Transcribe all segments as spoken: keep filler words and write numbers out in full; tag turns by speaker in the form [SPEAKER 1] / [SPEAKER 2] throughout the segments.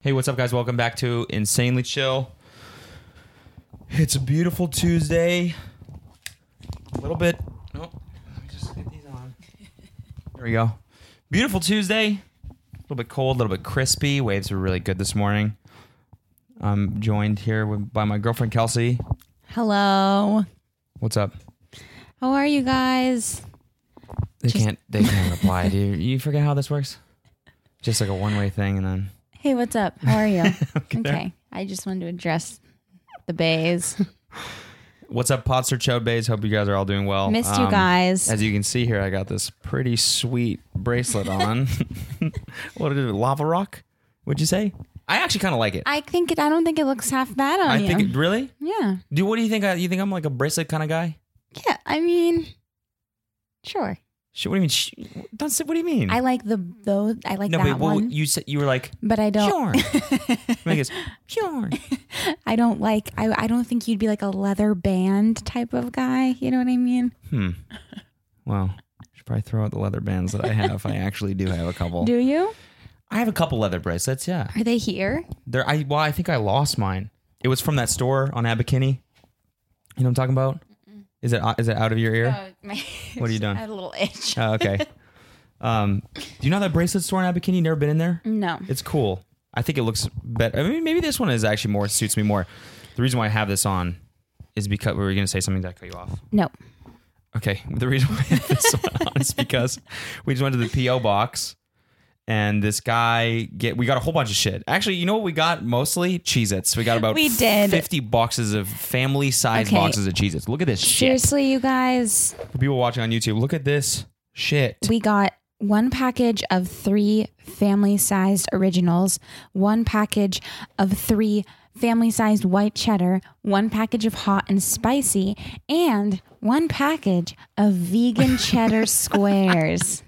[SPEAKER 1] Hey, what's up, guys? Welcome back to Insanely Chill. It's a beautiful Tuesday. A little bit. Oh, let me just get these on. There we go. Beautiful Tuesday. A little bit cold, a little bit crispy. Waves were really good this morning. I'm joined here with, by my girlfriend, Kelsey.
[SPEAKER 2] Hello.
[SPEAKER 1] What's up?
[SPEAKER 2] How are you guys?
[SPEAKER 1] They
[SPEAKER 2] Just-
[SPEAKER 1] can't. They can't reply. Do you, you forget how this works? Just like a one-way thing, and then.
[SPEAKER 2] Hey, what's up? How are you?
[SPEAKER 1] Okay.
[SPEAKER 2] Okay. I just wanted to address the bays.
[SPEAKER 1] What's up, Potster Chode Bays? Hope you guys are all doing well.
[SPEAKER 2] Missed
[SPEAKER 1] Um,
[SPEAKER 2] you guys.
[SPEAKER 1] As you can see here, I got this pretty sweet bracelet on. What is it? Lava rock? Would you say? I actually kind of like it.
[SPEAKER 2] I think it, I don't think it looks half bad on
[SPEAKER 1] I
[SPEAKER 2] you.
[SPEAKER 1] think it really.
[SPEAKER 2] Yeah.
[SPEAKER 1] Do what do you think? I, you think I'm like a bracelet kind of guy?
[SPEAKER 2] Yeah. I mean, sure.
[SPEAKER 1] Sh- What do you mean? Sh- don't say. What do you mean?
[SPEAKER 2] I like the those. I like
[SPEAKER 1] no,
[SPEAKER 2] that
[SPEAKER 1] but well,
[SPEAKER 2] one.
[SPEAKER 1] you said you were like
[SPEAKER 2] But I don't.
[SPEAKER 1] sure. I guess sure.
[SPEAKER 2] I don't like. I. I don't think you'd be like a leather band type of guy. You know what I mean?
[SPEAKER 1] Hmm. Well, I should probably throw out the leather bands that I have. I actually do have a couple.
[SPEAKER 2] Do you?
[SPEAKER 1] I have a couple leather bracelets. Yeah.
[SPEAKER 2] Are they here?
[SPEAKER 1] There, I well, I think I lost mine. It was from that store on Abercrombie. You know what I'm talking about? Is it is it out of your ear?
[SPEAKER 2] Oh, my,
[SPEAKER 1] What are you doing?
[SPEAKER 2] I had a little itch.
[SPEAKER 1] Oh, okay. Um, do you know that bracelet store in Abercrombie? Never been in there?
[SPEAKER 2] No.
[SPEAKER 1] It's cool. I think it looks better. I mean, maybe this one is actually more suits me more. The reason why I have this on is because we were going to say something that cut you off.
[SPEAKER 2] No.
[SPEAKER 1] Okay. The reason why I have this one on is because we just went to the P O box. And this guy get we got a whole bunch of shit. Actually, you know what we got mostly? Cheez-Its. We got about
[SPEAKER 2] We did.
[SPEAKER 1] fifty boxes of family-sized
[SPEAKER 2] Okay.
[SPEAKER 1] boxes of Cheez-Its. Look at this shit.
[SPEAKER 2] Seriously, you guys.
[SPEAKER 1] For people watching on YouTube, look at this shit.
[SPEAKER 2] We got one package of three family-sized originals, one package of three family-sized white cheddar, one package of hot and spicy, and one package of vegan cheddar squares.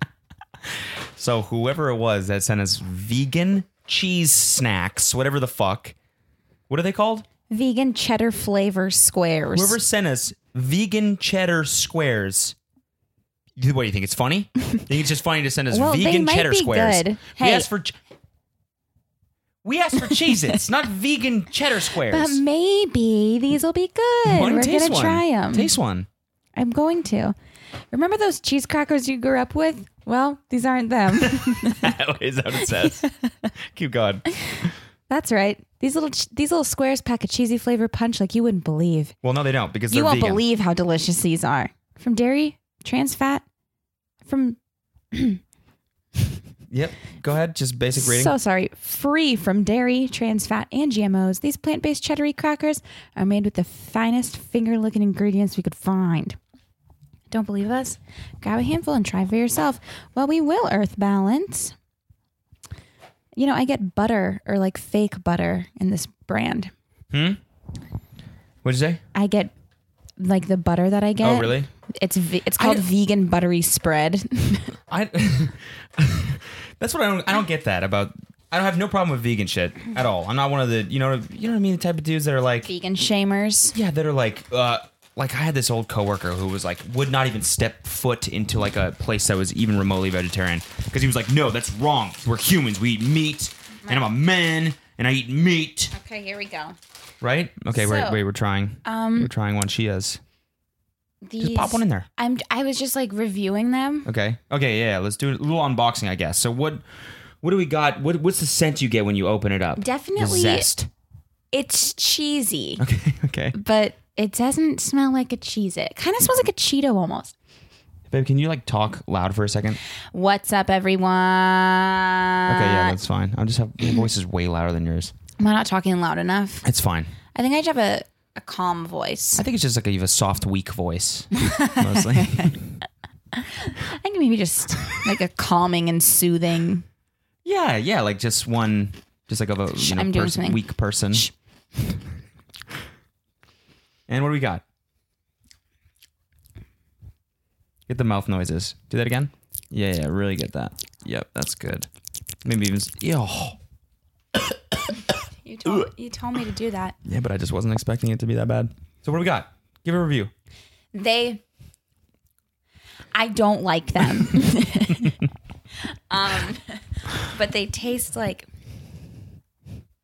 [SPEAKER 1] So whoever it was that sent us vegan cheese snacks, whatever the fuck, what are they called?
[SPEAKER 2] Vegan cheddar flavor squares.
[SPEAKER 1] Whoever sent us vegan cheddar squares. What do you think? It's funny? You think it's just funny to send us
[SPEAKER 2] Well, they
[SPEAKER 1] vegan
[SPEAKER 2] might
[SPEAKER 1] cheddar
[SPEAKER 2] be
[SPEAKER 1] squares?
[SPEAKER 2] good.
[SPEAKER 1] We
[SPEAKER 2] Hey.
[SPEAKER 1] asked for. ch- We asked for Cheez-Its, not vegan cheddar squares.
[SPEAKER 2] But maybe these will be good.
[SPEAKER 1] Why don't you
[SPEAKER 2] We're
[SPEAKER 1] taste
[SPEAKER 2] gonna
[SPEAKER 1] one?
[SPEAKER 2] try them.
[SPEAKER 1] Taste one.
[SPEAKER 2] I'm going to. Remember those cheese crackers you grew up with? Well, these aren't them.
[SPEAKER 1] Is that what it says? Keep going.
[SPEAKER 2] That's right. These little ch- these little squares pack a cheesy flavor punch like you wouldn't believe.
[SPEAKER 1] Well, no, they don't because
[SPEAKER 2] You
[SPEAKER 1] they're
[SPEAKER 2] won't
[SPEAKER 1] vegan.
[SPEAKER 2] believe how delicious these are. From dairy, trans fat, from
[SPEAKER 1] Yep. Go ahead. Just basic reading.
[SPEAKER 2] so sorry, free from dairy, trans fat, and G M Os. These plant-based cheddar crackers are made with the finest finger-licking ingredients we could find. Don't believe us? Grab a handful and try for yourself. Well, we will Earth Balance. You know, I get butter or like fake butter in this brand.
[SPEAKER 1] Hmm? What'd you say?
[SPEAKER 2] I get like the butter that I get.
[SPEAKER 1] Oh, really?
[SPEAKER 2] It's ve- it's called
[SPEAKER 1] I-
[SPEAKER 2] vegan buttery spread.
[SPEAKER 1] I. That's what I don't. I don't get that about. I don't have no problem with vegan shit at all. I'm not one of the. You know. You know what I mean? The type of dudes that are like.
[SPEAKER 2] Vegan shamers.
[SPEAKER 1] Yeah, that are like. Uh, like I had this old coworker who was like would not even step foot into like a place that was even remotely vegetarian because he was like, no, that's wrong. We're humans. We eat meat, and I'm a man, and I eat meat.
[SPEAKER 2] Okay, here we go.
[SPEAKER 1] Right? Okay. wait.
[SPEAKER 2] So,
[SPEAKER 1] Wait. We're trying.
[SPEAKER 2] Um,
[SPEAKER 1] we're trying one. She is.
[SPEAKER 2] These,
[SPEAKER 1] Just pop one in there.
[SPEAKER 2] I'm. I was just like reviewing them.
[SPEAKER 1] Okay. Okay. Yeah. Let's do a little unboxing, I guess. So what? What do we got? What, what's the scent you get when you open it up?
[SPEAKER 2] Definitely-
[SPEAKER 1] The zest.
[SPEAKER 2] It's cheesy,
[SPEAKER 1] Okay. Okay.
[SPEAKER 2] but it doesn't smell like a Cheez-It. It kind of smells like a Cheeto almost.
[SPEAKER 1] Babe, can you like talk loud for a second?
[SPEAKER 2] What's up, everyone?
[SPEAKER 1] Okay.
[SPEAKER 2] Uh,
[SPEAKER 1] Yeah, that's fine. I'll just have your voice is way louder than yours.
[SPEAKER 2] Am I not talking loud enough?
[SPEAKER 1] It's fine.
[SPEAKER 2] I think I just have a, a calm voice.
[SPEAKER 1] I think it's just like a, you have a soft, weak voice, mostly.
[SPEAKER 2] I think maybe just like a calming and soothing.
[SPEAKER 1] yeah. Yeah. Like just one, just like of a you know,
[SPEAKER 2] I'm doing
[SPEAKER 1] person,
[SPEAKER 2] something.
[SPEAKER 1] weak person.
[SPEAKER 2] Shh.
[SPEAKER 1] And what do we got? Get the mouth noises. Do that again. Yeah. Yeah. Really get that. Yep. That's good. Maybe even. Yo.
[SPEAKER 2] You told, you told me to do that.
[SPEAKER 1] Yeah, but I just wasn't expecting it to be that bad. So what do we got? Give a review.
[SPEAKER 2] They, I don't like them. um, but they taste like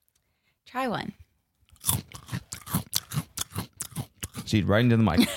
[SPEAKER 2] Try one.
[SPEAKER 1] Seed right into the mic.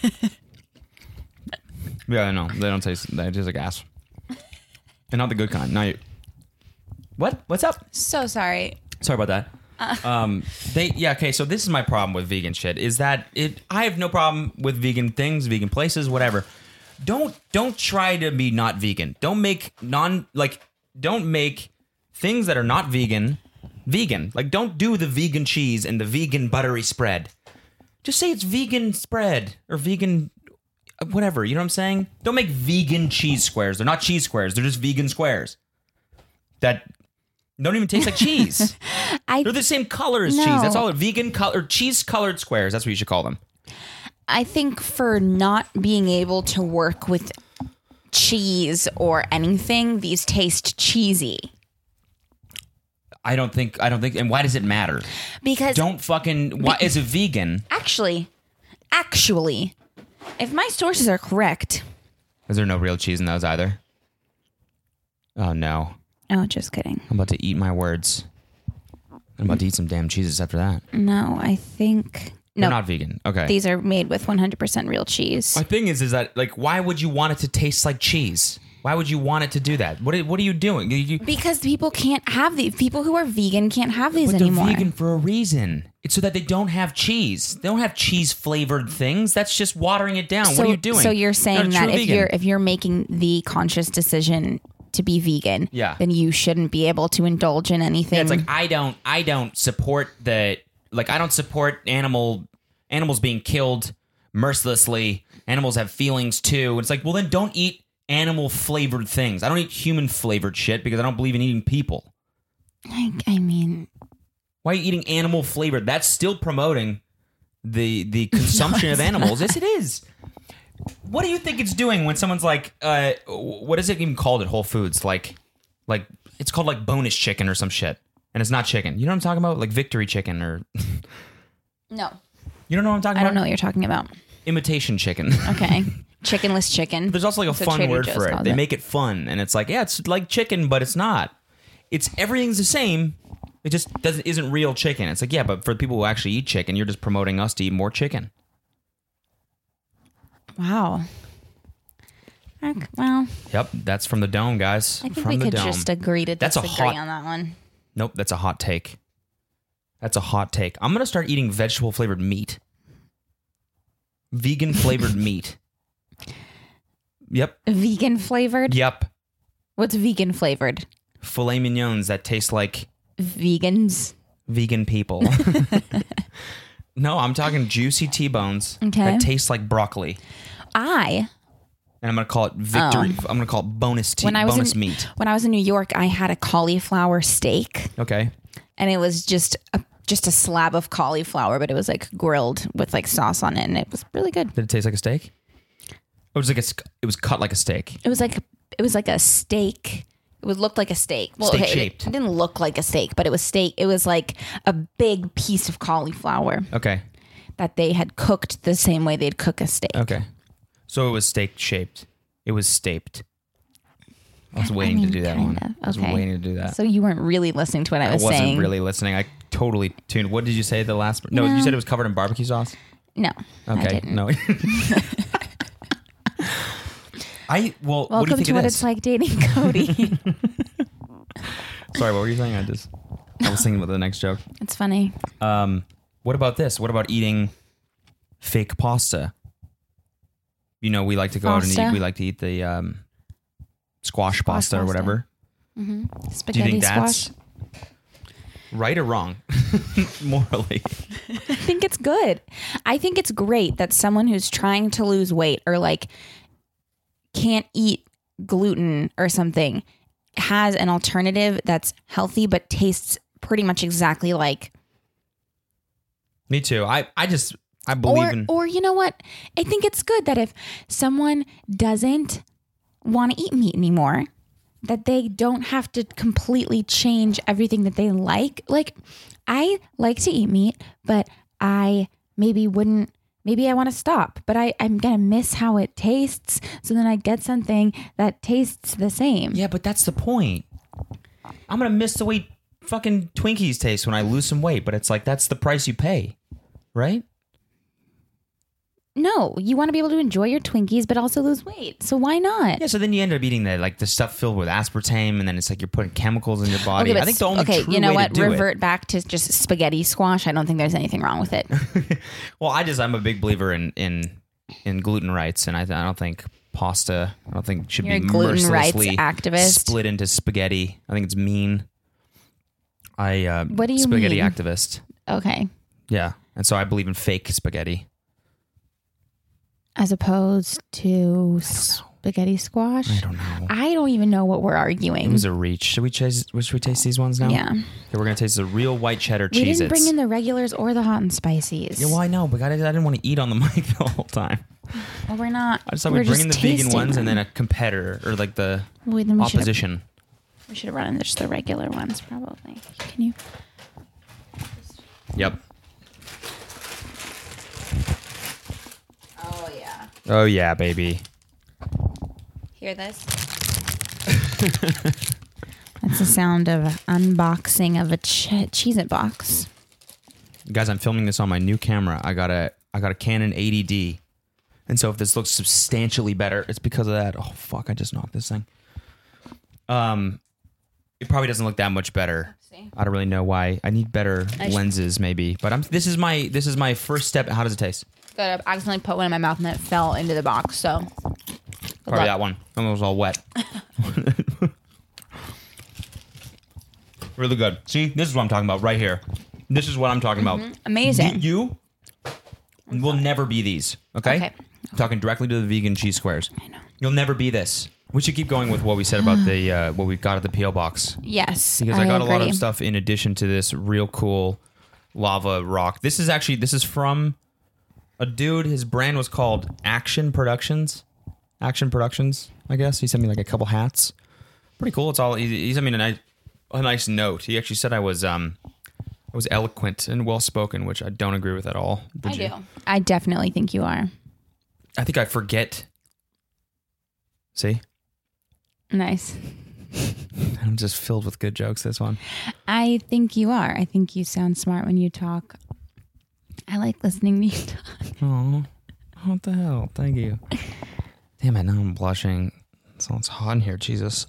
[SPEAKER 1] Yeah, no, they don't taste. They taste like ass, and not the good kind. Now you. What? What's up?
[SPEAKER 2] So sorry.
[SPEAKER 1] Sorry about that. Uh. Um, they yeah okay. So this is my problem with vegan shit. Is that it? I have no problem with vegan things, vegan places, whatever. Don't don't try to be not vegan. Don't make non like don't make things that are not vegan vegan. Like don't do the vegan cheese and the vegan buttery spread. Just say it's vegan spread or vegan whatever. You know what I'm saying? Don't make vegan cheese squares. They're not cheese squares. They're just vegan squares that don't even taste like cheese.
[SPEAKER 2] I,
[SPEAKER 1] They're the same color as
[SPEAKER 2] no.
[SPEAKER 1] cheese. That's all. Vegan color, cheese colored squares. That's what you should call them.
[SPEAKER 2] I think for not being able to work with cheese or anything, these taste cheesy.
[SPEAKER 1] I don't think. I don't think. And why does it matter?
[SPEAKER 2] Because
[SPEAKER 1] don't fucking. Why is it vegan?
[SPEAKER 2] Actually, actually, if my sources are correct,
[SPEAKER 1] is there no real cheese in those either? Oh no.
[SPEAKER 2] Oh, just kidding.
[SPEAKER 1] I'm about to eat my words. I'm about to eat some damn cheeses after that.
[SPEAKER 2] No, I think
[SPEAKER 1] They're
[SPEAKER 2] no.
[SPEAKER 1] not vegan. Okay.
[SPEAKER 2] These are made with one hundred percent real cheese.
[SPEAKER 1] My thing is, is that like, why would you want it to taste like cheese? Why would you want it to do that? What are, what are you doing? You,
[SPEAKER 2] because people can't have these. People who are vegan can't have these
[SPEAKER 1] but
[SPEAKER 2] anymore.
[SPEAKER 1] They're vegan for a reason. It's so that they don't have cheese. They don't have cheese flavored things. That's just watering it down.
[SPEAKER 2] So,
[SPEAKER 1] what are you doing?
[SPEAKER 2] So you're saying
[SPEAKER 1] you're
[SPEAKER 2] that if
[SPEAKER 1] vegan.
[SPEAKER 2] you're if you're making the conscious decision to be vegan,
[SPEAKER 1] yeah.
[SPEAKER 2] then you shouldn't be able to indulge in anything.
[SPEAKER 1] Yeah, it's like I don't I don't support the like I don't support animal animals being killed mercilessly. Animals have feelings too. It's like, well then don't eat animal flavored things. I don't eat human flavored shit because I don't believe in eating people.
[SPEAKER 2] I, I mean,
[SPEAKER 1] why are you eating animal flavored? That's still promoting the the consumption
[SPEAKER 2] no,
[SPEAKER 1] of animals. Yes, it is. What do you think it's doing when someone's like, uh, what is it even called at Whole Foods? Like, like it's called like bonus chicken or some shit, and it's not chicken. You know what I'm talking about? Like victory chicken or
[SPEAKER 2] no.
[SPEAKER 1] You don't know what I'm talking
[SPEAKER 2] I
[SPEAKER 1] about?
[SPEAKER 2] don't know what you're talking about.
[SPEAKER 1] Imitation chicken.
[SPEAKER 2] Okay. Chickenless chicken.
[SPEAKER 1] There's also like a
[SPEAKER 2] That's
[SPEAKER 1] fun
[SPEAKER 2] Trader
[SPEAKER 1] word
[SPEAKER 2] Joe's
[SPEAKER 1] for it.
[SPEAKER 2] calls
[SPEAKER 1] They
[SPEAKER 2] it.
[SPEAKER 1] make it fun, and it's like, yeah, it's like chicken, but it's not. It's everything's the same. It just doesn't isn't real chicken. It's like, yeah, but for the people who actually eat chicken, you're just promoting us to eat more chicken.
[SPEAKER 2] Wow. Okay, well,
[SPEAKER 1] Yep, that's from the dome, guys.
[SPEAKER 2] I think
[SPEAKER 1] from
[SPEAKER 2] we
[SPEAKER 1] the
[SPEAKER 2] could
[SPEAKER 1] dome.
[SPEAKER 2] just agree to
[SPEAKER 1] That's a
[SPEAKER 2] disagree
[SPEAKER 1] hot-
[SPEAKER 2] on that one.
[SPEAKER 1] Nope, that's a hot take. That's a hot take. I'm gonna start eating vegetable flavored meat. Vegan flavored meat. Yep.
[SPEAKER 2] Vegan flavored?
[SPEAKER 1] Yep.
[SPEAKER 2] What's vegan flavored?
[SPEAKER 1] Filet mignons that taste like
[SPEAKER 2] Vegans.
[SPEAKER 1] vegan people. No, I'm talking juicy T-bones
[SPEAKER 2] Okay.
[SPEAKER 1] that taste like broccoli.
[SPEAKER 2] I
[SPEAKER 1] And I'm gonna call it victory.
[SPEAKER 2] Oh.
[SPEAKER 1] I'm gonna call it bonus tea,
[SPEAKER 2] when I was
[SPEAKER 1] bonus
[SPEAKER 2] in,
[SPEAKER 1] meat.
[SPEAKER 2] when I was in New York, I had a cauliflower steak,
[SPEAKER 1] Okay.
[SPEAKER 2] and it was just a just a slab of cauliflower, but it was like grilled with like sauce on it, and it was really good.
[SPEAKER 1] Did it taste like a steak? It was like a, sc- it was cut like a steak.
[SPEAKER 2] It was like it was like a steak. It would look like a steak. Well,
[SPEAKER 1] Steak
[SPEAKER 2] okay, it-
[SPEAKER 1] shaped.
[SPEAKER 2] It didn't look like a steak, but it was steak. It was like a big piece of cauliflower
[SPEAKER 1] Okay.
[SPEAKER 2] that they had cooked the same way they'd cook a steak.
[SPEAKER 1] Okay. So it was steak shaped. It was staped. I was waiting
[SPEAKER 2] mean,
[SPEAKER 1] to do that
[SPEAKER 2] kind
[SPEAKER 1] one.
[SPEAKER 2] of.
[SPEAKER 1] I was
[SPEAKER 2] Okay.
[SPEAKER 1] waiting to do that.
[SPEAKER 2] So you weren't really listening to what I
[SPEAKER 1] I
[SPEAKER 2] was
[SPEAKER 1] wasn't
[SPEAKER 2] saying.
[SPEAKER 1] really listening. I totally tuned. What did you say the last? No,
[SPEAKER 2] No.
[SPEAKER 1] you said it was covered in barbecue sauce.
[SPEAKER 2] No. I
[SPEAKER 1] Okay.
[SPEAKER 2] didn't.
[SPEAKER 1] No. I well. what do you
[SPEAKER 2] Welcome
[SPEAKER 1] think
[SPEAKER 2] to
[SPEAKER 1] of
[SPEAKER 2] what
[SPEAKER 1] this?
[SPEAKER 2] it's like dating Cody.
[SPEAKER 1] Sorry, what were you saying? I just I was thinking about the next joke.
[SPEAKER 2] It's funny.
[SPEAKER 1] Um, what about this? What about eating fake pasta? You know, we like to go out and
[SPEAKER 2] Pasta?
[SPEAKER 1] eat. We like to eat the um, squash,
[SPEAKER 2] Squash
[SPEAKER 1] pasta or
[SPEAKER 2] pasta.
[SPEAKER 1] whatever.
[SPEAKER 2] Mm-hmm.
[SPEAKER 1] Do you
[SPEAKER 2] Spaghetti
[SPEAKER 1] think that's
[SPEAKER 2] squash.
[SPEAKER 1] right or wrong, morally?
[SPEAKER 2] I think it's good. I think it's great that someone who's trying to lose weight or like can't eat gluten or something has an alternative that's healthy but tastes pretty much exactly like.
[SPEAKER 1] Me too. I, I just I believe
[SPEAKER 2] Or,
[SPEAKER 1] in.
[SPEAKER 2] or you know what? I think it's good that if someone doesn't want to eat meat anymore, that they don't have to completely change everything that they like. Like, I like to eat meat, but I maybe wouldn't, maybe I want to stop, but I, I'm going to miss how it tastes. So then I get something that tastes the same.
[SPEAKER 1] Yeah, but that's the point. I'm gonna miss the way fucking Twinkies taste when I lose some weight, but it's like that's the price you pay, right?
[SPEAKER 2] No, you want to be able to enjoy your Twinkies, but also lose weight. So why not?
[SPEAKER 1] Yeah, so then you end up eating the like the stuff filled with aspartame, and then it's like you're putting chemicals in your body.
[SPEAKER 2] Okay,
[SPEAKER 1] I think the only
[SPEAKER 2] okay,
[SPEAKER 1] true
[SPEAKER 2] you know
[SPEAKER 1] way
[SPEAKER 2] what?
[SPEAKER 1] to do
[SPEAKER 2] Revert
[SPEAKER 1] it.
[SPEAKER 2] back to just spaghetti squash. I don't think there's anything wrong with it.
[SPEAKER 1] Well, I just I'm a big believer in in in gluten rights, and I, I don't think pasta. I don't think should
[SPEAKER 2] You're
[SPEAKER 1] be
[SPEAKER 2] a gluten rights
[SPEAKER 1] mercilessly
[SPEAKER 2] activist?
[SPEAKER 1] split into spaghetti. I think it's mean. I uh,
[SPEAKER 2] What do you
[SPEAKER 1] spaghetti
[SPEAKER 2] mean?
[SPEAKER 1] activist.
[SPEAKER 2] Okay.
[SPEAKER 1] Yeah, and so I believe in fake spaghetti.
[SPEAKER 2] As opposed to spaghetti squash?
[SPEAKER 1] I don't know.
[SPEAKER 2] I don't even know what we're arguing.
[SPEAKER 1] It was a reach. Should we taste? Should we taste these ones now?
[SPEAKER 2] Yeah.
[SPEAKER 1] Okay, we're gonna taste the real white cheddar
[SPEAKER 2] We
[SPEAKER 1] Cheez-Its.
[SPEAKER 2] didn't bring in the regulars or the hot and spices.
[SPEAKER 1] Yeah, well, I know, but I, I didn't want to eat on the mic the whole time.
[SPEAKER 2] Well, we're not.
[SPEAKER 1] I just thought
[SPEAKER 2] we're
[SPEAKER 1] we'd bring in the
[SPEAKER 2] just
[SPEAKER 1] vegan
[SPEAKER 2] tasting
[SPEAKER 1] ones and
[SPEAKER 2] them.
[SPEAKER 1] then a competitor or like the
[SPEAKER 2] Wait, then we should've-
[SPEAKER 1] opposition.
[SPEAKER 2] We should have run in just the regular ones, probably. Can you?
[SPEAKER 1] Yep.
[SPEAKER 2] Oh, yeah.
[SPEAKER 1] Oh yeah, baby.
[SPEAKER 2] Hear this? That's the sound of unboxing of a che- Cheez-It box.
[SPEAKER 1] Guys, I'm filming this on my new camera. I got a I got a Canon eighty D. And so if this looks substantially better, it's because of that. Oh fuck, I just knocked this thing. Um it probably doesn't look that much better.
[SPEAKER 2] See?
[SPEAKER 1] I don't really know why. I need better
[SPEAKER 2] I sh-
[SPEAKER 1] lenses maybe. But I'm this is my this is my first step. How does it taste?
[SPEAKER 2] Good. I accidentally put one in my mouth and then it fell into the box. So Good
[SPEAKER 1] Probably
[SPEAKER 2] luck.
[SPEAKER 1] that one. That one was all wet. Really good. See, this is what I'm talking about right here. This is what I'm talking about.
[SPEAKER 2] Amazing.
[SPEAKER 1] You, you will never be these, okay?
[SPEAKER 2] Okay.
[SPEAKER 1] I'm talking directly to the vegan cheese squares.
[SPEAKER 2] I know.
[SPEAKER 1] You'll never be this. We should keep going with what we said about the uh, what we got at the P O box.
[SPEAKER 2] Yes.
[SPEAKER 1] Because I, got
[SPEAKER 2] agree.
[SPEAKER 1] a lot of stuff in addition to this real cool lava rock. This is actually this is from a dude. His brand was called Action Productions. Action Productions, I guess. He sent me like a couple hats. Pretty cool. It's all. He, he sent me a nice, a nice note. He actually said I was um, I was eloquent and well spoken, which I don't agree with at all. Did
[SPEAKER 2] I
[SPEAKER 1] you?
[SPEAKER 2] do. I definitely think you are.
[SPEAKER 1] I think I forget. See,
[SPEAKER 2] Nice.
[SPEAKER 1] I'm just filled with good jokes. This one.
[SPEAKER 2] I think you are. I think you sound smart when you talk. I like listening to you talk.
[SPEAKER 1] Oh, what the hell? Thank you. Damn it! Now I'm blushing. So it's hot in here. Jesus.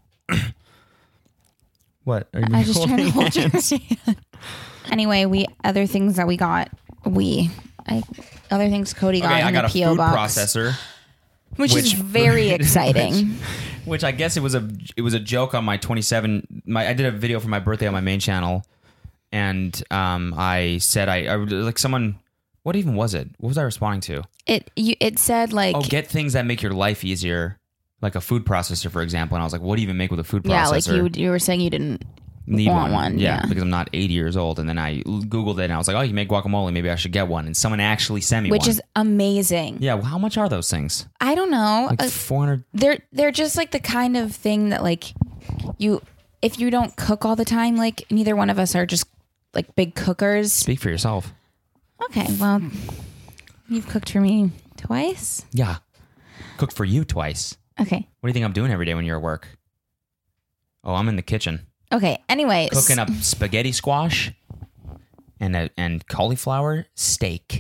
[SPEAKER 1] What? Are you
[SPEAKER 2] I was just trying to
[SPEAKER 1] holding
[SPEAKER 2] hold your
[SPEAKER 1] hands?
[SPEAKER 2] hand. Anyway, we other things that we got. We I other things Cody got
[SPEAKER 1] Okay,
[SPEAKER 2] in
[SPEAKER 1] I got
[SPEAKER 2] the
[SPEAKER 1] a
[SPEAKER 2] P O
[SPEAKER 1] food
[SPEAKER 2] box,
[SPEAKER 1] processor,
[SPEAKER 2] which, is
[SPEAKER 1] which-
[SPEAKER 2] very exciting.
[SPEAKER 1] which I guess it was a it was a joke on my twenty-seven. My I did a video for my birthday on my main channel, and um, I said I, I would- like someone. What even was it? What was I responding to?
[SPEAKER 2] It you it said like
[SPEAKER 1] Oh, get things that make your life easier, like a food processor, for example. And I was like, what do you even make with a food processor?
[SPEAKER 2] yeah, like you you were saying you didn't
[SPEAKER 1] need
[SPEAKER 2] want
[SPEAKER 1] one.
[SPEAKER 2] one,
[SPEAKER 1] Yeah,
[SPEAKER 2] yeah.
[SPEAKER 1] because I'm not eighty years old. And then I Googled it and I was like, oh, you make guacamole. Maybe I should get one. And someone actually sent me
[SPEAKER 2] which
[SPEAKER 1] one.
[SPEAKER 2] is amazing.
[SPEAKER 1] Yeah, well, how much are those things?
[SPEAKER 2] I don't know.
[SPEAKER 1] Like
[SPEAKER 2] Uh,
[SPEAKER 1] four hundred.
[SPEAKER 2] they're they're just like the kind of thing that like you if you don't cook all the time, like neither one of us are just like big cookers.
[SPEAKER 1] Speak for yourself.
[SPEAKER 2] Okay, well, you've cooked for me twice.
[SPEAKER 1] Yeah. Cooked for you twice.
[SPEAKER 2] Okay.
[SPEAKER 1] What do you think I'm doing every day when you're at work? Oh, I'm in the kitchen.
[SPEAKER 2] Okay. Anyways,
[SPEAKER 1] Cooking up spaghetti squash and a, and cauliflower steak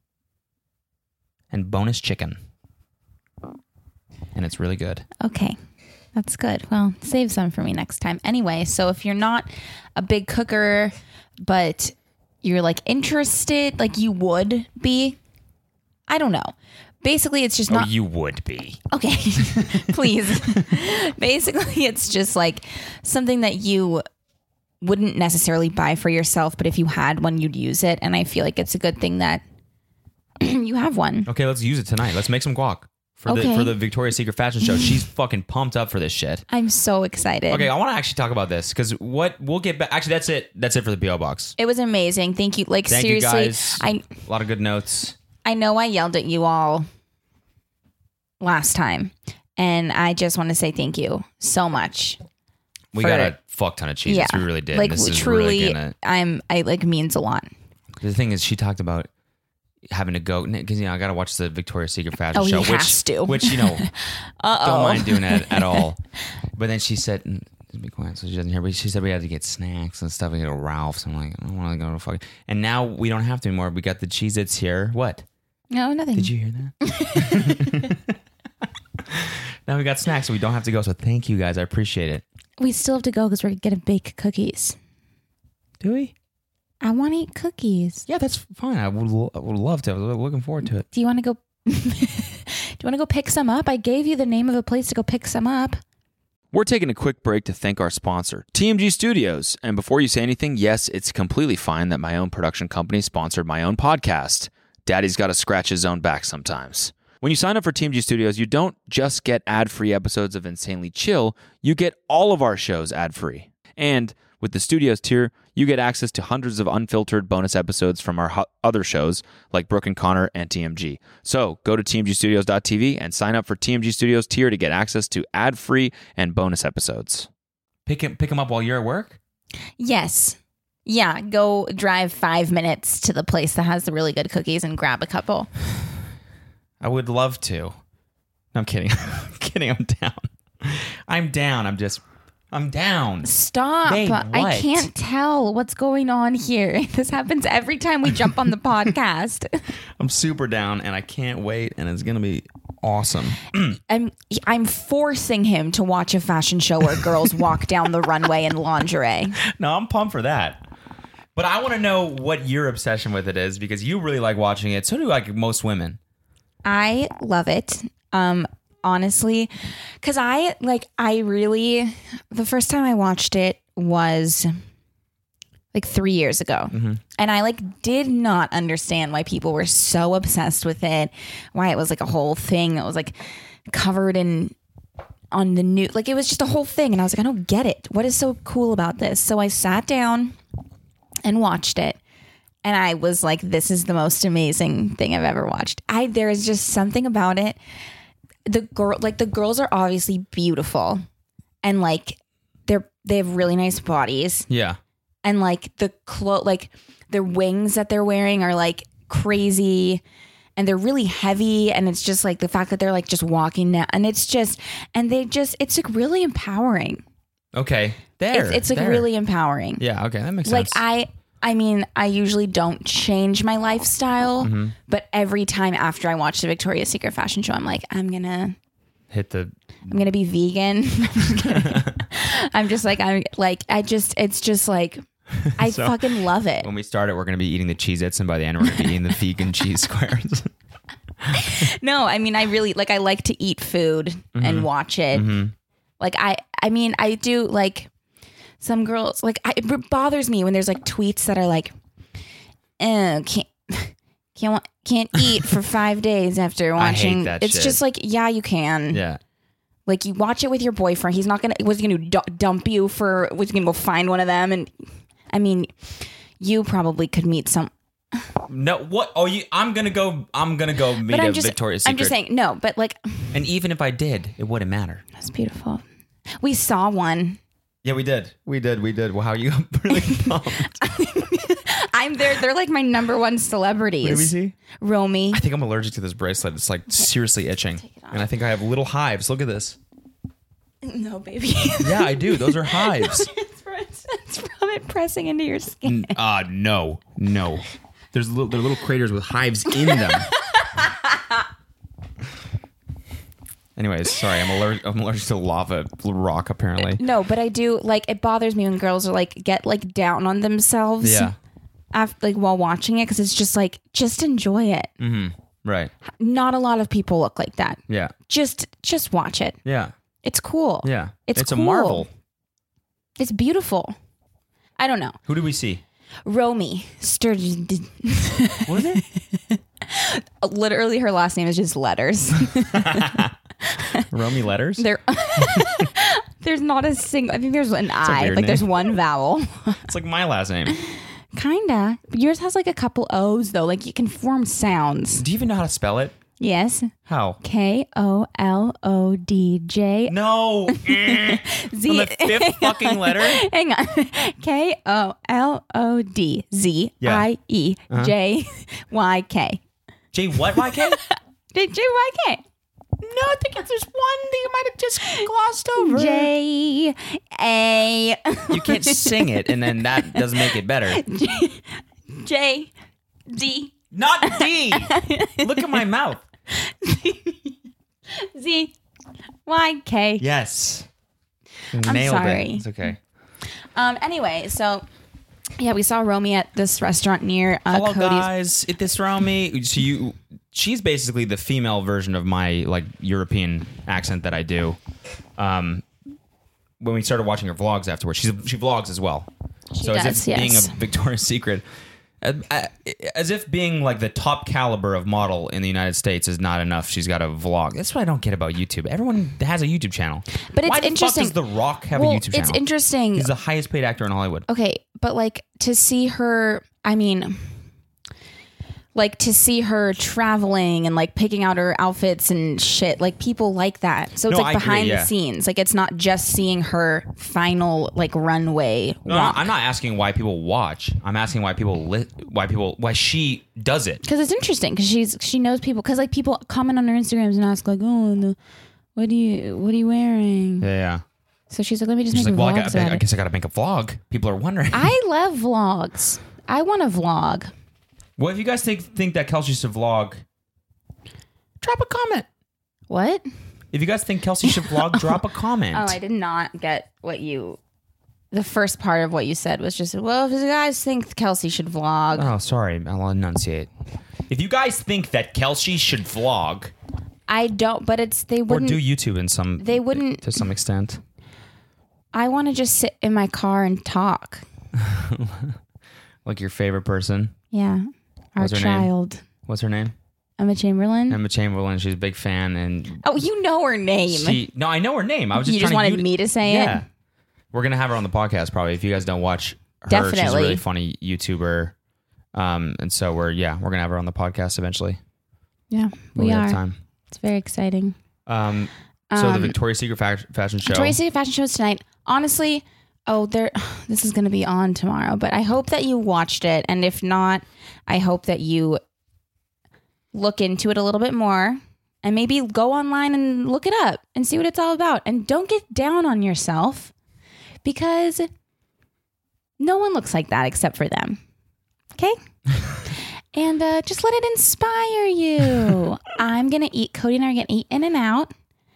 [SPEAKER 1] and bonus chicken. And it's really good.
[SPEAKER 2] Okay. That's good. Well, save some for me next time. Anyway, so if you're not a big cooker, but you're like interested, like you would be, I don't know. Basically, it's just
[SPEAKER 1] Oh,
[SPEAKER 2] not.
[SPEAKER 1] you would be.
[SPEAKER 2] Okay, please. Basically, it's just like something that you wouldn't necessarily buy for yourself, but if you had one, you'd use it. And I feel like it's a good thing that you have one.
[SPEAKER 1] Okay, let's use it tonight. Let's make some guac for the
[SPEAKER 2] Okay.
[SPEAKER 1] for the Victoria's Secret fashion show. She's fucking pumped up for this shit.
[SPEAKER 2] I'm so excited.
[SPEAKER 1] Okay, I want to actually talk about this because what we'll get back. Actually, that's it. That's it for the P O box.
[SPEAKER 2] It was amazing. Thank you. Like,
[SPEAKER 1] Thank
[SPEAKER 2] seriously,
[SPEAKER 1] you guys.
[SPEAKER 2] I
[SPEAKER 1] A lot of good notes.
[SPEAKER 2] I know I yelled at you all last time, and I just want to say thank you so much.
[SPEAKER 1] We
[SPEAKER 2] for-
[SPEAKER 1] got a fuck ton of cheese.
[SPEAKER 2] Yeah,
[SPEAKER 1] We really did.
[SPEAKER 2] like
[SPEAKER 1] this is
[SPEAKER 2] truly,
[SPEAKER 1] really gonna.
[SPEAKER 2] I'm. I like means a lot.
[SPEAKER 1] The thing is, she talked about having to go because you know I got to watch the Victoria's Secret fashion
[SPEAKER 2] Oh,
[SPEAKER 1] show,
[SPEAKER 2] he
[SPEAKER 1] which
[SPEAKER 2] has to.
[SPEAKER 1] which you know
[SPEAKER 2] Uh
[SPEAKER 1] don't
[SPEAKER 2] oh.
[SPEAKER 1] mind doing that at all. But then she said, Just be quiet so she doesn't hear. But she said we had to get snacks and stuff. We go to Ralph's. I'm like, I don't want to go to fucking. And now we don't have to anymore. We got the Cheez-Its here. What?
[SPEAKER 2] No, nothing.
[SPEAKER 1] Did you hear that? Now we got snacks, so we don't have to go. So thank you guys. I appreciate it.
[SPEAKER 2] We still have to go because we're going to bake cookies.
[SPEAKER 1] Do we?
[SPEAKER 2] I want to eat cookies.
[SPEAKER 1] Yeah, that's fine. I would, I would love to. I was looking forward to it.
[SPEAKER 2] Do you want to go? Do you want to go pick some up? I gave you the name of a place to go pick some up.
[SPEAKER 3] We're taking a quick break to thank our sponsor, T M G Studios. And before you say anything, yes, it's completely fine that my own production company sponsored my own podcast. Daddy's got to scratch his own back sometimes. When you sign up for T M G Studios, you don't just get ad-free episodes of Insanely Chill, you get all of our shows ad-free. And with the Studios tier, you get access to hundreds of unfiltered bonus episodes from our ho- other shows like Brooke and Connor and T M G. So go to T M G studios dot T V and sign up for T M G Studios tier to get access to ad-free and bonus episodes.
[SPEAKER 1] Pick him, pick him up while you're at work?
[SPEAKER 2] Yes. Yeah, go drive five minutes to the place that has the really good cookies and grab a couple.
[SPEAKER 1] I would love to. No, I'm kidding. I'm kidding. I'm down. I'm down. I'm just... I'm down.
[SPEAKER 2] Stop.
[SPEAKER 1] Babe,
[SPEAKER 2] I
[SPEAKER 1] what?
[SPEAKER 2] can't tell what's going on here. This happens every time we jump on the podcast.
[SPEAKER 1] I'm super down, and I can't wait, and it's going to be awesome.
[SPEAKER 2] I'm I'm forcing him to watch a fashion show where girls walk down the runway in lingerie.
[SPEAKER 1] No, I'm pumped for that. But I want to know what your obsession with it is, because you really like watching it. So do like most women.
[SPEAKER 2] I love it. Um, honestly, because I like I really the first time I watched it was like three years ago,
[SPEAKER 1] Mm-hmm.
[SPEAKER 2] and I like did not understand why people were so obsessed with it. Why it was like a whole thing that was like covered in on the new like it was just a whole thing, and I was like, I don't get it. What is so cool about this? So I sat down and watched it. And I was like, this is the most amazing thing I've ever watched. I there is just something about it. The girl, like the girls are obviously beautiful, and like they're they have really nice bodies,
[SPEAKER 1] Yeah.
[SPEAKER 2] and like the clo- like their wings that they're wearing are like crazy, and they're really heavy, and it's just like the fact that they're like just walking now, and it's just and they just it's like really empowering.
[SPEAKER 1] Okay. There.
[SPEAKER 2] It's, it's like
[SPEAKER 1] there.
[SPEAKER 2] really empowering.
[SPEAKER 1] Yeah. Okay. That makes
[SPEAKER 2] Like
[SPEAKER 1] sense.
[SPEAKER 2] I. I mean, I usually don't change my lifestyle,
[SPEAKER 1] Mm-hmm.
[SPEAKER 2] but every time after I watch the Victoria's Secret fashion show, I'm like, I'm gonna,
[SPEAKER 1] Hit the.
[SPEAKER 2] I'm gonna be vegan. I'm just like, I'm like, I just, it's just like, I
[SPEAKER 1] So-
[SPEAKER 2] fucking love it.
[SPEAKER 1] When we start it, we're going to be eating the Cheez-Its, and by the end, we're going to be eating the vegan cheese squares.
[SPEAKER 2] No, I mean, I really like, I like to eat food
[SPEAKER 1] Mm-hmm.
[SPEAKER 2] and watch it. Like, I, I mean, I do like some girls, like, I, it bothers me when there's like tweets that are like, oh, can't, can't, wa- can't eat for five days after
[SPEAKER 1] I hate
[SPEAKER 2] watching.
[SPEAKER 1] that
[SPEAKER 2] It's
[SPEAKER 1] shit.
[SPEAKER 2] just like, yeah, you can.
[SPEAKER 1] Yeah.
[SPEAKER 2] Like, you watch it with your boyfriend. He's not gonna, was he gonna du- dump you for, was he gonna go find one of them? And I mean, you probably could meet some.
[SPEAKER 1] No, what? Oh, you? I'm gonna go. I'm gonna go meet
[SPEAKER 2] But
[SPEAKER 1] a
[SPEAKER 2] I'm just,
[SPEAKER 1] Victoria's Secret.
[SPEAKER 2] I'm just saying, no, but like,
[SPEAKER 1] And even if I did, it wouldn't matter.
[SPEAKER 2] that's beautiful. We saw one.
[SPEAKER 1] Yeah, we did. We did. We did. Well, how are you really pumped?
[SPEAKER 2] I'm there. They're like my number one celebrities.
[SPEAKER 1] What did we see?
[SPEAKER 2] Romy.
[SPEAKER 1] I think I'm allergic to this bracelet. It's like seriously itching,
[SPEAKER 2] it off.
[SPEAKER 1] and I think I have little hives. Look at this.
[SPEAKER 2] No, baby.
[SPEAKER 1] Yeah, I do. Those are hives.
[SPEAKER 2] it's, from, it's from it pressing into your skin.
[SPEAKER 1] N- Uh no, no. There's little, there are little craters with hives in them. Anyways, sorry. I'm allergic. I'm allergic to lava rock. Apparently.
[SPEAKER 2] No, but I do like it bothers me when girls are like get like down on themselves.
[SPEAKER 1] Yeah.
[SPEAKER 2] After, like while watching it, because it's just like just enjoy it.
[SPEAKER 1] Mm-hmm. Right.
[SPEAKER 2] Not a lot of people look like that.
[SPEAKER 1] Yeah.
[SPEAKER 2] Just just watch it.
[SPEAKER 1] Yeah.
[SPEAKER 2] It's cool.
[SPEAKER 1] Yeah.
[SPEAKER 2] It's
[SPEAKER 1] it's a
[SPEAKER 2] cool.
[SPEAKER 1] marvel.
[SPEAKER 2] It's beautiful. I don't know.
[SPEAKER 1] Who did we see?
[SPEAKER 2] Romy Sturgeon.
[SPEAKER 1] What is it?
[SPEAKER 2] Literally, her last name is just letters.
[SPEAKER 1] Romy Letters.
[SPEAKER 2] There, there's not a single. I think there's an
[SPEAKER 1] a
[SPEAKER 2] I.
[SPEAKER 1] weird
[SPEAKER 2] Like there's
[SPEAKER 1] name.
[SPEAKER 2] one vowel.
[SPEAKER 1] It's like my last name.
[SPEAKER 2] Kinda. Yours has like a couple O's though. Like you can form sounds.
[SPEAKER 1] Do you even know how to spell it?
[SPEAKER 2] Yes.
[SPEAKER 1] How?
[SPEAKER 2] K O L O D J
[SPEAKER 1] No. Mm.
[SPEAKER 2] Z.
[SPEAKER 1] On the fifth fucking letter.
[SPEAKER 2] Hang on. K O L O D Z I E J Y K.
[SPEAKER 1] J what? Y K?
[SPEAKER 2] J Y K.
[SPEAKER 1] No, I think it's there's one that you might have just glossed over.
[SPEAKER 2] J A.
[SPEAKER 1] You can't sing it, and then that doesn't make it better.
[SPEAKER 2] J D.
[SPEAKER 1] Not D. Look at my mouth.
[SPEAKER 2] Z Y K.
[SPEAKER 1] Yes.
[SPEAKER 2] I'm
[SPEAKER 1] Nailed
[SPEAKER 2] sorry.
[SPEAKER 1] it. It's okay.
[SPEAKER 2] Um. Anyway, so yeah, we saw Romy at this restaurant near uh,
[SPEAKER 1] Hello,
[SPEAKER 2] Cody's.
[SPEAKER 1] guys. It this Romy. So you, she's basically the female version of my like European accent that I do. Um, when we started watching her vlogs afterwards, she's she vlogs as well.
[SPEAKER 2] She
[SPEAKER 1] so
[SPEAKER 2] does,
[SPEAKER 1] as if
[SPEAKER 2] yes.
[SPEAKER 1] being a Victoria's Secret, uh, uh, as if being like the top caliber of model in the United States is not enough. She's got a vlog. That's what I don't get about YouTube. Everyone has a YouTube channel,
[SPEAKER 2] But it's
[SPEAKER 1] Why the
[SPEAKER 2] interesting.
[SPEAKER 1] Fuck does The Rock have
[SPEAKER 2] well,
[SPEAKER 1] a YouTube channel?
[SPEAKER 2] It's interesting.
[SPEAKER 1] He's the highest paid actor in Hollywood.
[SPEAKER 2] Okay, but like to see her, I mean, like to see her traveling and like picking out her outfits and shit, like people like that. So it's
[SPEAKER 1] No,
[SPEAKER 2] like
[SPEAKER 1] I agree,
[SPEAKER 2] behind
[SPEAKER 1] yeah.
[SPEAKER 2] the scenes. Like it's not just seeing her final like runway
[SPEAKER 1] No,
[SPEAKER 2] walk.
[SPEAKER 1] I'm not asking why people watch. I'm asking why people li- why people why she does it.
[SPEAKER 2] Because it's interesting because she's she knows people because like people comment on her Instagrams and ask like, oh, the, what do you what are you wearing?
[SPEAKER 1] Yeah, yeah.
[SPEAKER 2] So she's like, let me just
[SPEAKER 1] She's
[SPEAKER 2] make
[SPEAKER 1] like, well, I,
[SPEAKER 2] vlogs
[SPEAKER 1] got,
[SPEAKER 2] about
[SPEAKER 1] I
[SPEAKER 2] it.
[SPEAKER 1] guess I got to make a vlog. People are wondering.
[SPEAKER 2] I love vlogs. I want to vlog.
[SPEAKER 1] Well, if you guys think think that Kelsey should vlog, drop a comment.
[SPEAKER 2] What?
[SPEAKER 1] If you guys think Kelsey should vlog, drop a comment.
[SPEAKER 2] Oh, I did not get what you. The first part of what you said was just, well, if you guys think Kelsey should vlog,
[SPEAKER 1] Oh, sorry. I'll enunciate. If you guys think that Kelsey should vlog
[SPEAKER 2] I don't. But it's they
[SPEAKER 1] or
[SPEAKER 2] wouldn't.
[SPEAKER 1] do YouTube in some
[SPEAKER 2] They wouldn't-
[SPEAKER 1] to some extent,
[SPEAKER 2] I want to just sit in my car and talk.
[SPEAKER 1] like your favorite person.
[SPEAKER 2] Yeah, our
[SPEAKER 1] What's her name?
[SPEAKER 2] child,
[SPEAKER 1] What's her name?
[SPEAKER 2] Emma Chamberlain.
[SPEAKER 1] Emma Chamberlain. She's a big fan, and
[SPEAKER 2] oh, you know her name.
[SPEAKER 1] she. No, I know her name. I was just
[SPEAKER 2] You just
[SPEAKER 1] trying
[SPEAKER 2] wanted
[SPEAKER 1] to,
[SPEAKER 2] me to say
[SPEAKER 1] yeah.
[SPEAKER 2] it?
[SPEAKER 1] We're gonna have her on the podcast probably. If you guys don't watch her, she's a
[SPEAKER 2] Definitely.
[SPEAKER 1] really funny YouTuber. Um, and so we're yeah, we're gonna have her on the podcast eventually.
[SPEAKER 2] Yeah,
[SPEAKER 1] when
[SPEAKER 2] we
[SPEAKER 1] have
[SPEAKER 2] are.
[SPEAKER 1] time.
[SPEAKER 2] It's very exciting.
[SPEAKER 1] Um, so the
[SPEAKER 2] Um,
[SPEAKER 1] Victoria's Secret fa- fashion show.
[SPEAKER 2] Victoria's Secret fashion shows tonight. Honestly, oh, there. This is going to be on tomorrow, but I hope that you watched it, and if not, I hope that you look into it a little bit more, and maybe go online and look it up and see what it's all about. And don't get down on yourself because no one looks like that except for them. Okay. And uh, just let it inspire you. I'm gonna eat. Cody and I are gonna eat In and Out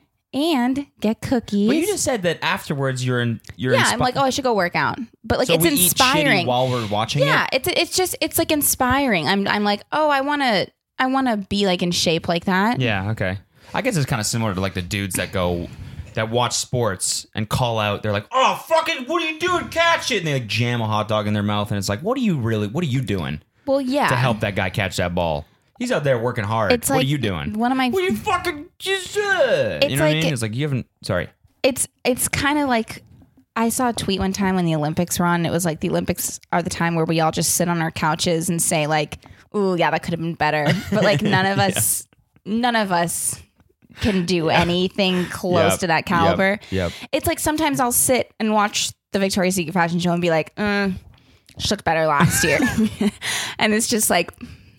[SPEAKER 2] and get cookies.
[SPEAKER 1] But you just said that afterwards you're in. You're
[SPEAKER 2] yeah,
[SPEAKER 1] inspi-
[SPEAKER 2] I'm like, oh, I should go work out. But like,
[SPEAKER 1] so
[SPEAKER 2] it's
[SPEAKER 1] we eat
[SPEAKER 2] inspiring.
[SPEAKER 1] shitty while we're watching
[SPEAKER 2] yeah,
[SPEAKER 1] it.
[SPEAKER 2] it's it's just it's like inspiring. I'm I'm like, oh, I wanna I wanna be like in shape like that.
[SPEAKER 1] Yeah. Okay. I guess it's kind of similar to like the dudes that go that watch sports and call out. They're like, oh, fucking, what are you doing? Catch it! And they like jam a hot dog in their mouth, and it's like, what are you really? What are you doing
[SPEAKER 2] Well, yeah.
[SPEAKER 1] to help that guy catch that ball? He's out there working hard.
[SPEAKER 2] It's
[SPEAKER 1] what
[SPEAKER 2] like
[SPEAKER 1] are you doing?
[SPEAKER 2] one of my-
[SPEAKER 1] What are you fucking just? Uh,
[SPEAKER 2] It's
[SPEAKER 1] you know what I
[SPEAKER 2] like-
[SPEAKER 1] mean? It's like you haven't. Sorry.
[SPEAKER 2] It's it's kind of like I saw a tweet one time when the Olympics were on. It was like the Olympics are the time where we all just sit on our couches and say like, "Ooh, yeah, that could have been better." But like none of us, none of us can do anything close
[SPEAKER 1] Yep,
[SPEAKER 2] to that caliber.
[SPEAKER 1] yep, yep.
[SPEAKER 2] It's like sometimes I'll sit and watch the Victoria's Secret fashion show and be like, mm, "She looked better last year," and it's just like,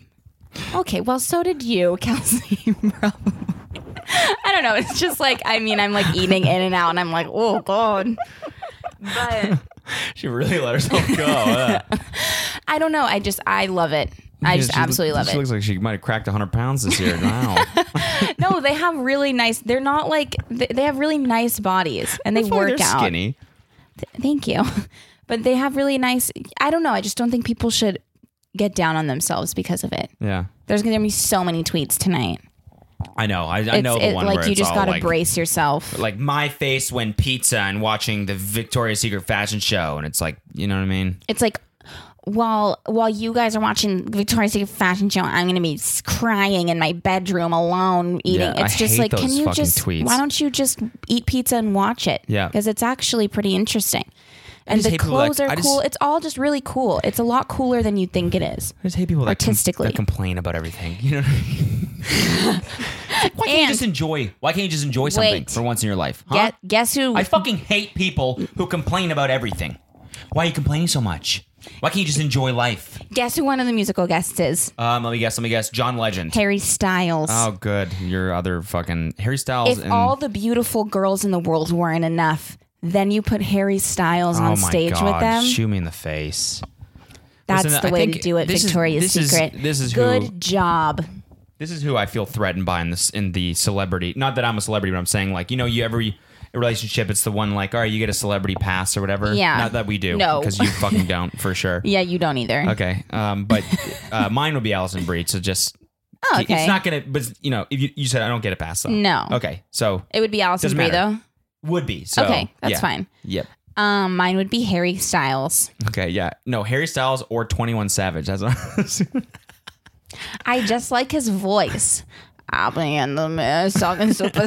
[SPEAKER 2] okay, well, so did you, Kelsey. Probably. I don't know. It's just like, I mean, I'm like eating In and Out and I'm like, oh, God. But
[SPEAKER 1] She really let herself go. Yeah.
[SPEAKER 2] I don't know. I just, I love it. I just
[SPEAKER 1] She
[SPEAKER 2] absolutely
[SPEAKER 1] looks-
[SPEAKER 2] love
[SPEAKER 1] She
[SPEAKER 2] it.
[SPEAKER 1] looks like she might have cracked one hundred pounds this year. Wow.
[SPEAKER 2] No, they have really nice, they're not like, they they have really nice bodies and they
[SPEAKER 1] That's why
[SPEAKER 2] work
[SPEAKER 1] they're
[SPEAKER 2] out.
[SPEAKER 1] skinny.
[SPEAKER 2] Th- Thank you. But they have really nice, I don't know. I just don't think people should get down on themselves because of it.
[SPEAKER 1] Yeah.
[SPEAKER 2] There's going to be so many tweets tonight.
[SPEAKER 1] I know. I, I
[SPEAKER 2] It's
[SPEAKER 1] know the
[SPEAKER 2] it,
[SPEAKER 1] one
[SPEAKER 2] like
[SPEAKER 1] where
[SPEAKER 2] you
[SPEAKER 1] it's
[SPEAKER 2] just
[SPEAKER 1] all
[SPEAKER 2] got to
[SPEAKER 1] like,
[SPEAKER 2] brace yourself.
[SPEAKER 1] like my face when pizza and watching the Victoria's Secret fashion show, and it's like, you know what I mean?
[SPEAKER 2] It's like while while you guys are watching the Victoria's Secret fashion show, I'm gonna be s- crying in my bedroom alone eating.
[SPEAKER 1] Yeah,
[SPEAKER 2] it's
[SPEAKER 1] I
[SPEAKER 2] just
[SPEAKER 1] hate
[SPEAKER 2] like, can
[SPEAKER 1] those
[SPEAKER 2] you
[SPEAKER 1] fucking
[SPEAKER 2] just
[SPEAKER 1] tweets.
[SPEAKER 2] why don't you just eat pizza and watch it?
[SPEAKER 1] Yeah.
[SPEAKER 2] because it's actually pretty interesting. And
[SPEAKER 1] just
[SPEAKER 2] the
[SPEAKER 1] hate people that-
[SPEAKER 2] clothes are
[SPEAKER 1] I just-
[SPEAKER 2] cool. It's all just really cool. It's a lot cooler than you think it is.
[SPEAKER 1] I just hate people that, com-
[SPEAKER 2] Artistically.
[SPEAKER 1] that complain about everything. You know what I mean? Why can't you
[SPEAKER 2] And-
[SPEAKER 1] just enjoy? Why can't you just enjoy something
[SPEAKER 2] Wait.
[SPEAKER 1] for once in your life? Huh?
[SPEAKER 2] Get, guess who?
[SPEAKER 1] I fucking hate people who complain about everything. Why are you complaining so much? Why can't you just enjoy life?
[SPEAKER 2] Guess who one of the musical guests is?
[SPEAKER 1] Um, let me guess. Let me guess. John Legend.
[SPEAKER 2] Harry Styles.
[SPEAKER 1] Oh, good. Your other fucking Harry Styles.
[SPEAKER 2] If
[SPEAKER 1] and,
[SPEAKER 2] all the beautiful girls in the world weren't enough, then you put Harry Styles
[SPEAKER 1] oh
[SPEAKER 2] on
[SPEAKER 1] my
[SPEAKER 2] stage
[SPEAKER 1] God,
[SPEAKER 2] with them.
[SPEAKER 1] Shoot me in the face.
[SPEAKER 2] That's
[SPEAKER 1] Listen,
[SPEAKER 2] the
[SPEAKER 1] I
[SPEAKER 2] way
[SPEAKER 1] think
[SPEAKER 2] to do it,
[SPEAKER 1] this is-
[SPEAKER 2] Victoria's
[SPEAKER 1] this is-
[SPEAKER 2] Secret.
[SPEAKER 1] this is
[SPEAKER 2] Good
[SPEAKER 1] who-
[SPEAKER 2] job.
[SPEAKER 1] This is who I feel threatened by in this in the celebrity. Not that I'm a celebrity, but I'm saying like you know you every relationship it's the one like all right you get a celebrity pass or whatever.
[SPEAKER 2] Yeah.
[SPEAKER 1] Not that we do.
[SPEAKER 2] No.
[SPEAKER 1] Because you fucking don't for sure.
[SPEAKER 2] Yeah, you don't either.
[SPEAKER 1] Okay. Um. But uh, mine would be Alison Brie. So just
[SPEAKER 2] Oh, okay.
[SPEAKER 1] it's not gonna. But you know if you, you said I don't get a pass though.
[SPEAKER 2] No.
[SPEAKER 1] Okay. So
[SPEAKER 2] It would be Alison
[SPEAKER 1] Doesn't
[SPEAKER 2] Brie,
[SPEAKER 1] matter.
[SPEAKER 2] though.
[SPEAKER 1] would be. So
[SPEAKER 2] Okay, that's
[SPEAKER 1] yeah.
[SPEAKER 2] fine.
[SPEAKER 1] Yep.
[SPEAKER 2] Um, mine would be Harry Styles.
[SPEAKER 1] Okay. Yeah. No. Harry Styles or twenty-one Savage. That's what
[SPEAKER 2] I just like his voice. I'll be in the mist talking super.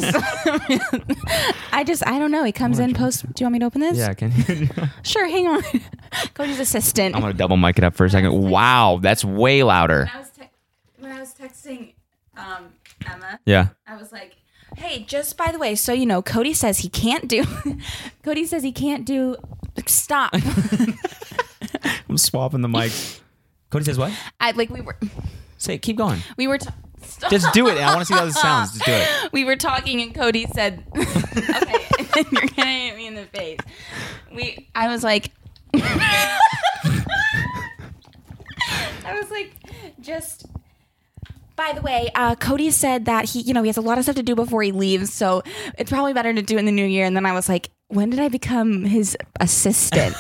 [SPEAKER 2] I just, I don't know. He comes in post. Do you want me to open this?
[SPEAKER 1] Yeah. Can you?
[SPEAKER 2] Sure. Hang on. Cody's assistant.
[SPEAKER 1] I'm gonna double mic it up for a second. Wow, that's way louder.
[SPEAKER 2] I was te- when I was texting um, Emma,
[SPEAKER 1] Yeah.
[SPEAKER 2] I was like, "Hey, just by the way, so you know, Cody says he can't do. Cody says he can't do. Stop.
[SPEAKER 1] I'm swapping the mics. Cody says what?
[SPEAKER 2] I like we were
[SPEAKER 1] Say it. Keep going.
[SPEAKER 2] we were. T- stop.
[SPEAKER 1] Just do it. I want to see how this sounds. Just do it.
[SPEAKER 2] We were talking and Cody said, "Okay, and then you're gonna hit me in the face." We, I was like, I was like, just. By the way, uh, Cody said that he, you know, he has a lot of stuff to do before he leaves, so it's probably better to do it in the new year. And then I was like, when did I become his assistant?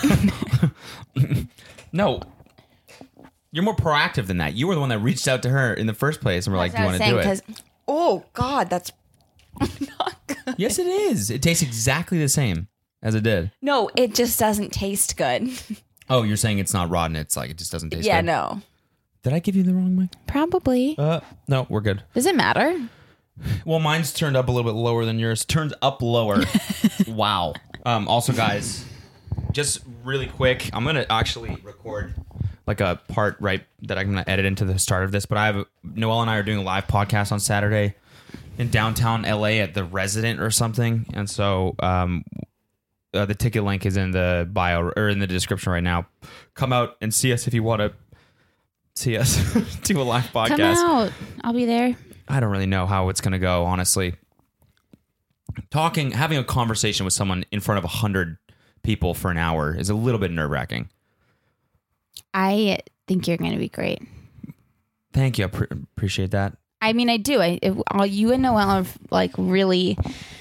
[SPEAKER 1] No. You're more proactive than that. You were the one that reached out to her in the first place and were like, do you want to do it?
[SPEAKER 2] Oh God, that's not good.
[SPEAKER 1] Yes, it is. It tastes exactly the same as it did.
[SPEAKER 2] No, it just doesn't taste good.
[SPEAKER 1] Oh, you're saying it's not rotten. It's like it just doesn't taste
[SPEAKER 2] Yeah,
[SPEAKER 1] good.
[SPEAKER 2] no.
[SPEAKER 1] Did I give you the wrong mic?
[SPEAKER 2] Probably.
[SPEAKER 1] Uh, no, we're good.
[SPEAKER 2] Does it matter?
[SPEAKER 1] Well, mine's turned up a little bit lower than yours. Turns up lower. Wow. Um, also, guys, just really quick, I'm going to actually record like a part right that I'm going to edit into the start of this. But I have Noelle and I are doing a live podcast on Saturday in downtown L A at the Resident or something. And so um, uh, the ticket link is in the bio or in the description right now. Come out and see us if you want to see us do a live podcast.
[SPEAKER 2] Come out. I'll be there.
[SPEAKER 1] I don't really know how it's going to go, honestly. Talking, having a conversation with someone in front of a hundred people for an hour is a little bit nerve wracking.
[SPEAKER 2] I think you're going to be great.
[SPEAKER 1] Thank you. I pre- appreciate that.
[SPEAKER 2] I mean, I do. I, it, all, you and Noelle have like really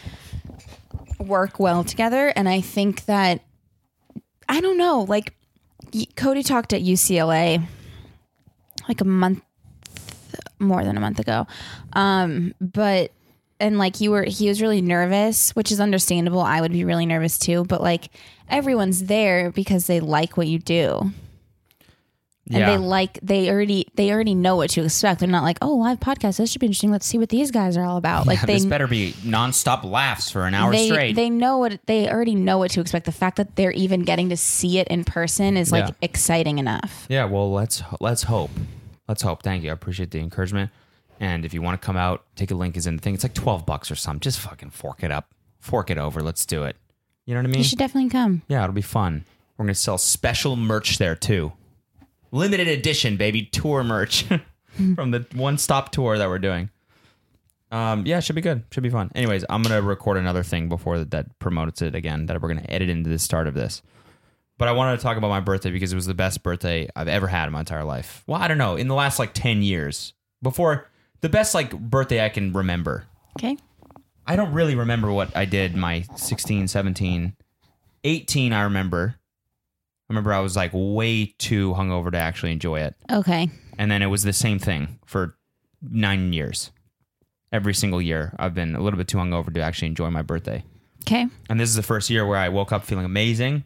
[SPEAKER 2] work well together. And I think that, I don't know, like y- Cody talked at U C L A like a month, more than a month ago. Um, but, and like you were, he was really nervous, which is understandable. I would be really nervous too, but like everyone's there because they like what you do. And
[SPEAKER 1] Yeah.
[SPEAKER 2] they like, they already, they already know what to expect. They're not like, oh, live podcast, this should be interesting. Let's see what these guys are all about. Like
[SPEAKER 1] Yeah,
[SPEAKER 2] they,
[SPEAKER 1] this better be nonstop laughs for an hour
[SPEAKER 2] they,
[SPEAKER 1] straight.
[SPEAKER 2] they know what, they already know what to expect. The fact that they're even getting to see it in person is like
[SPEAKER 1] Yeah.
[SPEAKER 2] exciting enough.
[SPEAKER 1] yeah, well, let's let's hope. Let's hope. Thank you. I appreciate the encouragement. And if you want to come out, take a link is in the thing. It's like twelve bucks or something. Just fucking fork it up. Fork it over. Let's do it. You know what I mean?
[SPEAKER 2] You should definitely come.
[SPEAKER 1] Yeah, it'll be fun. We're going to sell special merch there too. Limited edition, baby, tour merch from the one-stop tour that we're doing. Um, yeah, it should be good. Should be fun. Anyways, I'm going to record another thing before that, that promotes it again that we're going to edit into the start of this. But I wanted to talk about my birthday because it was the best birthday I've ever had in my entire life. Well, I don't know. In the last like ten years. Before, the best like birthday I can remember.
[SPEAKER 2] Okay.
[SPEAKER 1] I don't really remember what I did my sixteen, seventeen, eighteen I remember. I remember I was like way too hungover to actually enjoy it.
[SPEAKER 2] Okay.
[SPEAKER 1] And then it was the same thing for nine years. Every single year I've been a little bit too hungover to actually enjoy my birthday.
[SPEAKER 2] Okay.
[SPEAKER 1] And this is the first year where I woke up feeling amazing.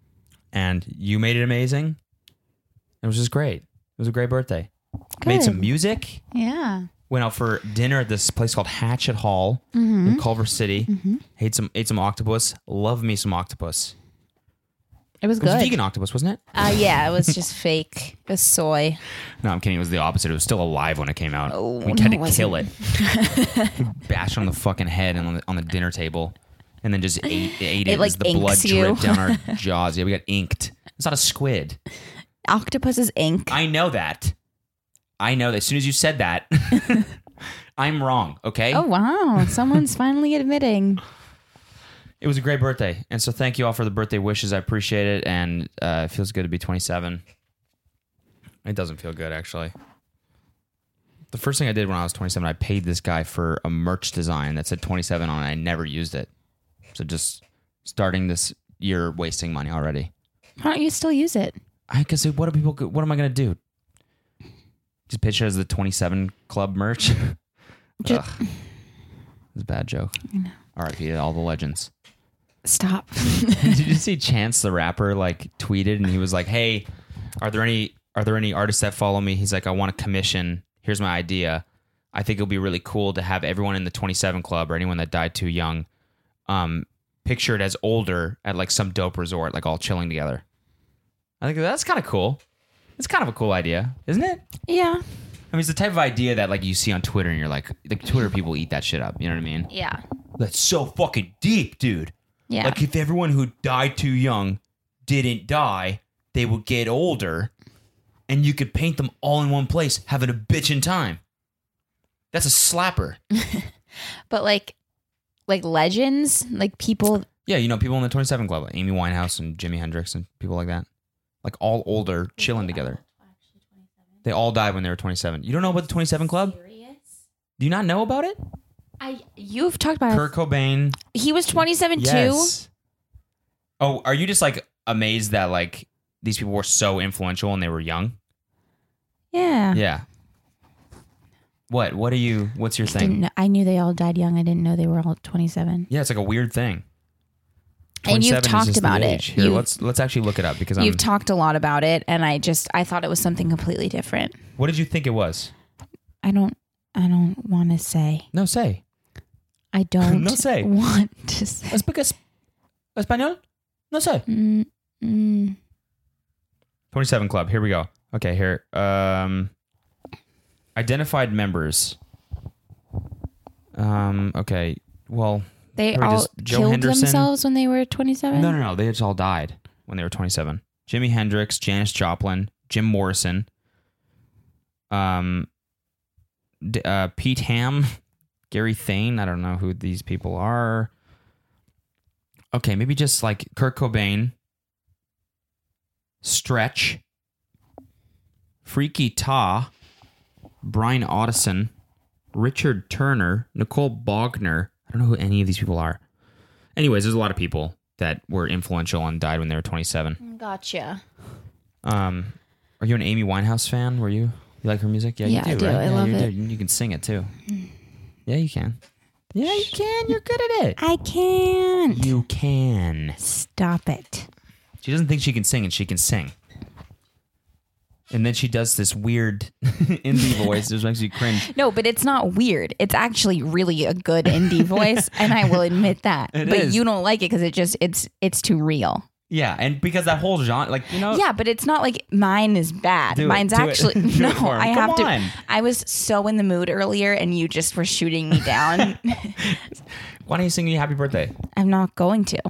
[SPEAKER 1] And you made it amazing. It was just great. It was a great birthday.
[SPEAKER 2] Good.
[SPEAKER 1] Made some music.
[SPEAKER 2] Yeah.
[SPEAKER 1] Went out for dinner at this place called Hatchet Hall in Culver City. Mm-hmm. Ate some ate some octopus. Love me some octopus.
[SPEAKER 2] It was
[SPEAKER 1] It was
[SPEAKER 2] good.
[SPEAKER 1] vegan octopus, wasn't it?
[SPEAKER 2] Uh, yeah, it was just fake. It was soy.
[SPEAKER 1] No, I'm kidding. It was the opposite. It was still alive when it came out.
[SPEAKER 2] Oh,
[SPEAKER 1] we
[SPEAKER 2] no,
[SPEAKER 1] had to
[SPEAKER 2] it wasn't.
[SPEAKER 1] kill it. We bashed it on the fucking head and on the, on the dinner table, and then just ate, ate it,
[SPEAKER 2] It, like,
[SPEAKER 1] as the blood
[SPEAKER 2] inks you.
[SPEAKER 1] dripped down our jaws. Yeah, we got inked. It's not a squid.
[SPEAKER 2] Octopus's ink.
[SPEAKER 1] I know that. I know that. As soon as you said that, I'm wrong, okay?
[SPEAKER 2] Oh, wow. Someone's finally admitting.
[SPEAKER 1] It was a great birthday. And so thank you all for the birthday wishes. I appreciate it. And uh, it feels good to be twenty-seven. It doesn't feel good, actually. The first thing I did when I was twenty-seven, I paid this guy for a merch design that said twenty-seven on it. I never used it. So just starting this year wasting money already.
[SPEAKER 2] Why don't you still use it?
[SPEAKER 1] I guess what are people? What am I gonna do? Just pitch it as the twenty-seven Club merch.
[SPEAKER 2] Just,
[SPEAKER 1] Ugh. It's a bad joke.
[SPEAKER 2] I know.
[SPEAKER 1] R I P to all the legends.
[SPEAKER 2] Stop.
[SPEAKER 1] Did you see Chance the Rapper like tweeted and he was like, "Hey, are there any are there any artists that follow me?" He's like, "I want to commission. Here's my idea. I think it'll be really cool to have everyone in the twenty-seven Club or anyone that died too young, um, pictured as older at like some dope resort, like all chilling together." I think that's kind of cool. It's kind of a cool idea, isn't it?
[SPEAKER 2] Yeah.
[SPEAKER 1] I mean, it's the type of idea that like you see on Twitter and you're like, the Twitter people eat that shit up. You know what I mean?
[SPEAKER 2] Yeah.
[SPEAKER 1] That's so fucking deep, dude.
[SPEAKER 2] Yeah.
[SPEAKER 1] Like if everyone who died too young didn't die, they would get older and you could paint them all in one place, having a bitchin' time. That's a slapper.
[SPEAKER 2] But like, like legends, like people.
[SPEAKER 1] Yeah, you know, people in the twenty-seven Club, like Amy Winehouse and Jimi Hendrix and people like that. Like all older, chilling together. They all died when they were twenty-seven. You don't know about the twenty-seven Club? Do you not know about it?
[SPEAKER 2] I you've talked about
[SPEAKER 1] Kurt Cobain.
[SPEAKER 2] it. He was twenty-seven
[SPEAKER 1] Yes. Oh, are you just like amazed that like these people were so influential when they were young?
[SPEAKER 2] too. Yeah.
[SPEAKER 1] Yeah. What? What are you? What's your
[SPEAKER 2] Didn't
[SPEAKER 1] thing?
[SPEAKER 2] know, I knew they all died young. I didn't know they were all twenty-seven.
[SPEAKER 1] Yeah, it's like a weird thing.
[SPEAKER 2] And you've
[SPEAKER 1] twenty-seven is
[SPEAKER 2] talked
[SPEAKER 1] just the
[SPEAKER 2] about it.
[SPEAKER 1] age. Here,
[SPEAKER 2] You've-
[SPEAKER 1] let's let's actually look it up because I'm.
[SPEAKER 2] You've talked a lot about it, and I just I thought it was something completely different.
[SPEAKER 1] What did you think it was?
[SPEAKER 2] I don't I don't want to say.
[SPEAKER 1] No, say.
[SPEAKER 2] I don't
[SPEAKER 1] No say.
[SPEAKER 2] want to say.
[SPEAKER 1] ¿Es porque es español? No sé.
[SPEAKER 2] Mm, mm.
[SPEAKER 1] twenty-seven Club. Here we go. Okay, here. Um, identified members. Um. Okay. Well.
[SPEAKER 2] They
[SPEAKER 1] Or
[SPEAKER 2] all
[SPEAKER 1] just Joe
[SPEAKER 2] killed
[SPEAKER 1] Henderson?
[SPEAKER 2] themselves when they were twenty-seven?
[SPEAKER 1] No, no, no. They just all died when they were twenty-seven. Jimi Hendrix, Janis Joplin, Jim Morrison, um, D- uh, Pete Ham, Gary Thane. I don't know who these people are. Okay, maybe just like Kurt Cobain, Stretch, Freaky Ta, Brian Audison, Richard Turner, Nicole Bogner. I don't know who any of these people are. Anyways, there's a lot of people that were influential and died when they were twenty-seven.
[SPEAKER 2] Gotcha.
[SPEAKER 1] Um, are you an Amy Winehouse fan? Were you? You like her music? Yeah,
[SPEAKER 2] Yeah,
[SPEAKER 1] you
[SPEAKER 2] I
[SPEAKER 1] do,
[SPEAKER 2] do.
[SPEAKER 1] right?
[SPEAKER 2] I
[SPEAKER 1] yeah,
[SPEAKER 2] love
[SPEAKER 1] you
[SPEAKER 2] it.
[SPEAKER 1] do. You can sing it too. Yeah, you can. Yeah, you can. You're good at it.
[SPEAKER 2] I can't.
[SPEAKER 1] You can.
[SPEAKER 2] Stop it.
[SPEAKER 1] She doesn't think she can sing, and she can sing. And then she does this weird indie voice, which makes you cringe.
[SPEAKER 2] No, but it's not weird. It's actually really a good indie voice, and I will admit that.
[SPEAKER 1] It
[SPEAKER 2] but
[SPEAKER 1] is.
[SPEAKER 2] you don't like it because it just it's it's too real.
[SPEAKER 1] Yeah, and because that whole genre, like, you know.
[SPEAKER 2] Yeah, but it's not like mine is bad.
[SPEAKER 1] Do it,
[SPEAKER 2] Mine's
[SPEAKER 1] do it.
[SPEAKER 2] actually
[SPEAKER 1] Do it
[SPEAKER 2] no.
[SPEAKER 1] for him.
[SPEAKER 2] I
[SPEAKER 1] Come
[SPEAKER 2] have
[SPEAKER 1] on.
[SPEAKER 2] to. I was so in the mood earlier, and you just were shooting me down.
[SPEAKER 1] Why don't you sing me happy birthday?
[SPEAKER 2] I'm not going to.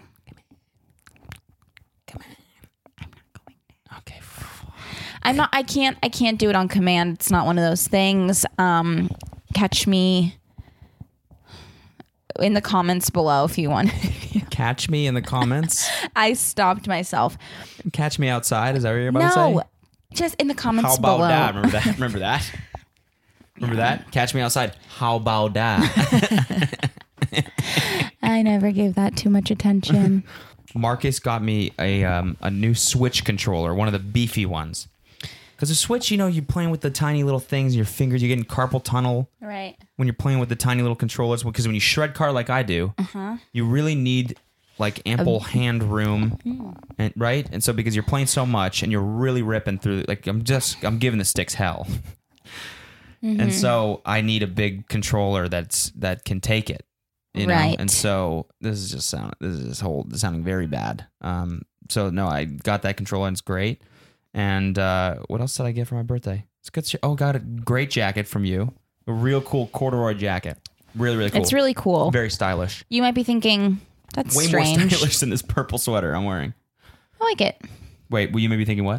[SPEAKER 1] Okay.
[SPEAKER 2] I'm not. I can't. I can't do it on command. It's not one of those things. Um, catch me in the comments below if you want.
[SPEAKER 1] Catch me in the comments.
[SPEAKER 2] I stopped myself.
[SPEAKER 1] Catch me outside. Is that what you're about to
[SPEAKER 2] No,
[SPEAKER 1] say?
[SPEAKER 2] just in the comments
[SPEAKER 1] How about
[SPEAKER 2] below.
[SPEAKER 1] that? Remember that? Remember that? Remember that? Catch me outside. How about that?
[SPEAKER 2] I never gave that too much attention.
[SPEAKER 1] Marcus got me a um, a new Switch controller, one of the beefy ones. Because the Switch, you know, you're playing with the tiny little things in your fingers. You're getting carpal tunnel
[SPEAKER 2] Right.
[SPEAKER 1] when you're playing with the tiny little controllers. Because when you shred car like I do,
[SPEAKER 2] Uh-huh.
[SPEAKER 1] you really need like ample hand room, and right. And so because you're playing so much and you're really ripping through, like I'm just I'm giving the sticks hell. And so I need a big controller that's that can take it. You know?
[SPEAKER 2] Right.
[SPEAKER 1] And so this is just sound this is just whole this is sounding very bad. Um so no, I got that controller and it's great. And uh what else did I get for my birthday? It's good shit. Oh, got a great jacket from you. A real cool corduroy jacket. Really, really cool.
[SPEAKER 2] It's really cool.
[SPEAKER 1] Very stylish.
[SPEAKER 2] You might be thinking, that's
[SPEAKER 1] Way
[SPEAKER 2] strange.
[SPEAKER 1] more stylish than this purple sweater I'm wearing.
[SPEAKER 2] I like it.
[SPEAKER 1] Wait, will you maybe thinking what?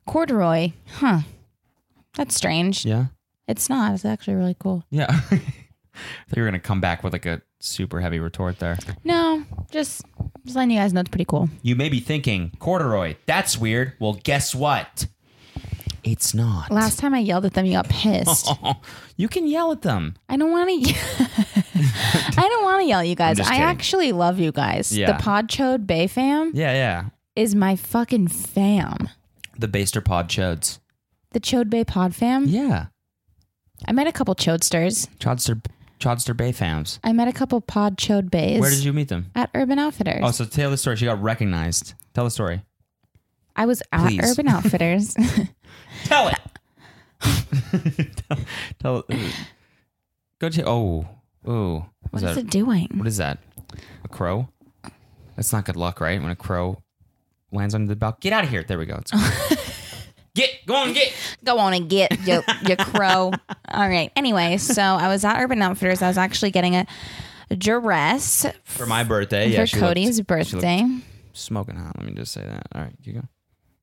[SPEAKER 2] Corduroy. Huh. That's strange.
[SPEAKER 1] Yeah.
[SPEAKER 2] It's not. It's actually really cool.
[SPEAKER 1] Yeah. I thought you were going to come back with like a super heavy retort there.
[SPEAKER 2] No, just, just letting you guys know it's pretty cool.
[SPEAKER 1] You may be thinking, corduroy, that's weird. Well, guess what? It's not.
[SPEAKER 2] Last time I yelled at them, you got pissed.
[SPEAKER 1] You can yell at them.
[SPEAKER 2] I don't want to. I don't want to yell at you guys.
[SPEAKER 1] I'm just
[SPEAKER 2] I
[SPEAKER 1] kidding.
[SPEAKER 2] actually love you guys.
[SPEAKER 1] Yeah.
[SPEAKER 2] The Podchode Bay fam
[SPEAKER 1] Yeah, yeah.
[SPEAKER 2] is my fucking fam.
[SPEAKER 1] The Baster Pod Chodes.
[SPEAKER 2] The Chode Bay Pod fam.
[SPEAKER 1] Yeah.
[SPEAKER 2] I met a couple Chodesters.
[SPEAKER 1] Chodster, Chodster Bay fams.
[SPEAKER 2] I met a couple Pod Chode Bays.
[SPEAKER 1] Where did you meet them?
[SPEAKER 2] At Urban Outfitters.
[SPEAKER 1] Oh, so tell the story. She got recognized. Tell the story.
[SPEAKER 2] I was at
[SPEAKER 1] Please.
[SPEAKER 2] Urban Outfitters.
[SPEAKER 1] Tell it. tell, tell uh, Go to. Oh. Oh.
[SPEAKER 2] What is it doing?
[SPEAKER 1] What is that? A crow? That's not good luck, right? When a crow lands on the balcony. Get out of here. There we go. It's get. Go on, get.
[SPEAKER 2] Go on and get your, your crow. All right. Anyway, so I was at Urban Outfitters. I was actually getting a, a dress
[SPEAKER 1] For my birthday.
[SPEAKER 2] for
[SPEAKER 1] Yeah, she
[SPEAKER 2] Cody's
[SPEAKER 1] looked- she looked
[SPEAKER 2] birthday.
[SPEAKER 1] Smoking hot. Let me just say that. All right. You go.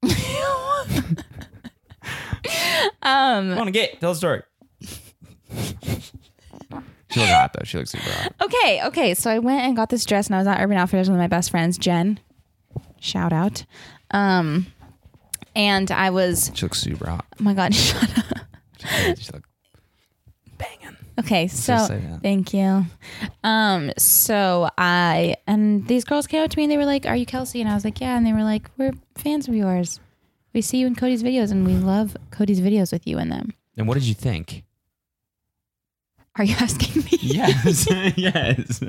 [SPEAKER 2] um.
[SPEAKER 1] Go on and get. Tell the story. She looked hot, though. She looks super hot.
[SPEAKER 2] Okay. Okay. So I went and got this dress, and I was at Urban Outfitters with my best friends, Jen. Shout out. Um. And I was.
[SPEAKER 1] She looks super hot.
[SPEAKER 2] Oh my God! Shut up.
[SPEAKER 1] She, she looked banging.
[SPEAKER 2] Okay, so
[SPEAKER 1] just say that.
[SPEAKER 2] thank you. Um, so I and these girls came up to me and they were like, "Are you Kelsey?" And I was like, "Yeah." And they were like, "We're fans of yours. We see you in Cody's videos, and we love Cody's videos with you in them."
[SPEAKER 1] And what did you think?
[SPEAKER 2] Are you asking me?
[SPEAKER 1] Yes. Yes.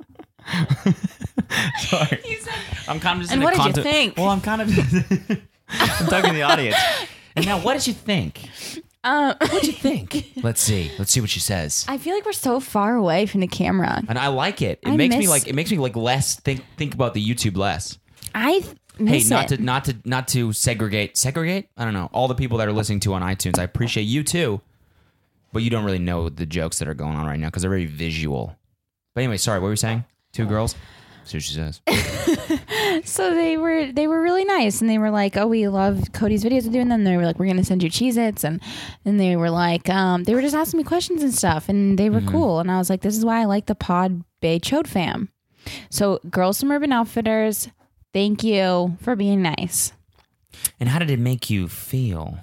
[SPEAKER 1] Sorry. I'm kind of just
[SPEAKER 2] And
[SPEAKER 1] in
[SPEAKER 2] what
[SPEAKER 1] a
[SPEAKER 2] did you
[SPEAKER 1] content-
[SPEAKER 2] think?
[SPEAKER 1] Well, I'm kind of. I'm talking to the audience. And now, what did you think?
[SPEAKER 2] Um,
[SPEAKER 1] What did you think? Let's see. Let's see what she says.
[SPEAKER 2] I feel like we're so far away from the camera.
[SPEAKER 1] And I like it. It
[SPEAKER 2] I
[SPEAKER 1] makes me
[SPEAKER 2] miss-
[SPEAKER 1] like. It makes me like less think think about the YouTube less.
[SPEAKER 2] I
[SPEAKER 1] Hey,
[SPEAKER 2] miss
[SPEAKER 1] not
[SPEAKER 2] it.
[SPEAKER 1] to not to not to segregate segregate. I don't know all the people that are listening to on iTunes. I appreciate you too, but you don't really know the jokes that are going on right now because they're very visual. But anyway, sorry. What were you saying? Two girls. See what she says.
[SPEAKER 2] So they were they were really nice, and they were like, "Oh, we love Cody's videos with you." And then they were like, "We're gonna send you Cheez-Its," and and they were like, um, they were just asking me questions and stuff, and they were
[SPEAKER 1] Mm-hmm.
[SPEAKER 2] cool. And I was like, "This is why I like the Pod Bay Chode fam." So, girls from Urban Outfitters, thank you for being nice.
[SPEAKER 1] And how did it make you feel?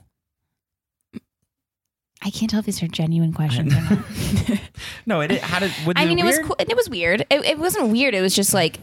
[SPEAKER 2] I can't tell if these are genuine questions or not.
[SPEAKER 1] No, it. How did? Was
[SPEAKER 2] I mean, it was
[SPEAKER 1] weird?
[SPEAKER 2] cool. It was weird. It, it wasn't weird. It was just like,